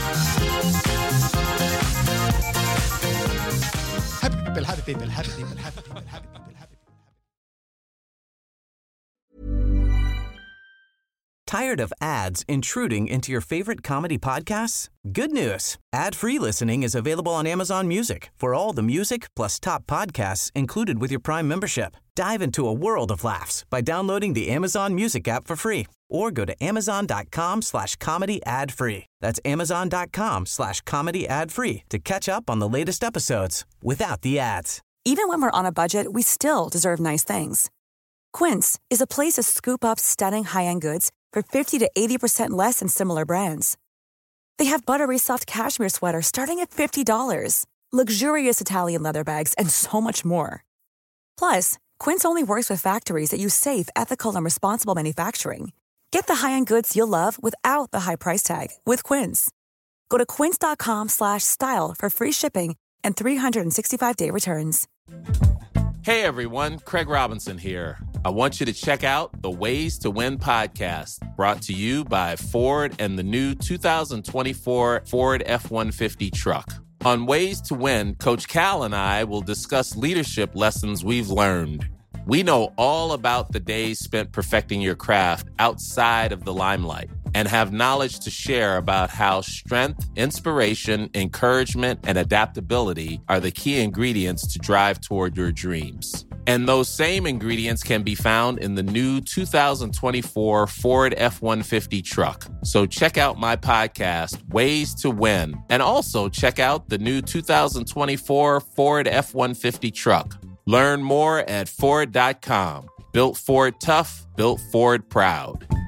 Tired of ads intruding into your favorite comedy podcasts? Good news. Ad-free listening is available on Amazon Music for all the music plus top podcasts included with your Prime membership. Dive into a world of laughs by downloading the Amazon Music app for free or go to amazon.com/comedy ad-free. That's amazon.com/comedy ad-free to catch up on the latest episodes without the ads. Even when we're on a budget, we still deserve nice things. Quince is a place to scoop up stunning high-end goods for 50 to 80% less than similar brands. They have buttery soft cashmere sweaters starting at $50, luxurious Italian leather bags, and so much more. Plus, Quince only works with factories that use safe, ethical, and responsible manufacturing. Get the high-end goods you'll love without the high price tag with Quince. Go to quince.com/style for free shipping and 365-day returns. Hey everyone, Craig Robinson here. I want you to check out the Ways to Win podcast, brought to you by Ford and the new 2024 Ford F-150 truck. On Ways to Win, Coach Cal and I will discuss leadership lessons we've learned. We know all about the days spent perfecting your craft outside of the limelight and have knowledge to share about how strength, inspiration, encouragement, and adaptability are the key ingredients to drive toward your dreams. And those same ingredients can be found in the new 2024 Ford F-150 truck. So check out my podcast, Ways to Win, and also check out the new 2024 Ford F-150 truck. Learn more at Ford.com. Built Ford tough, built Ford proud.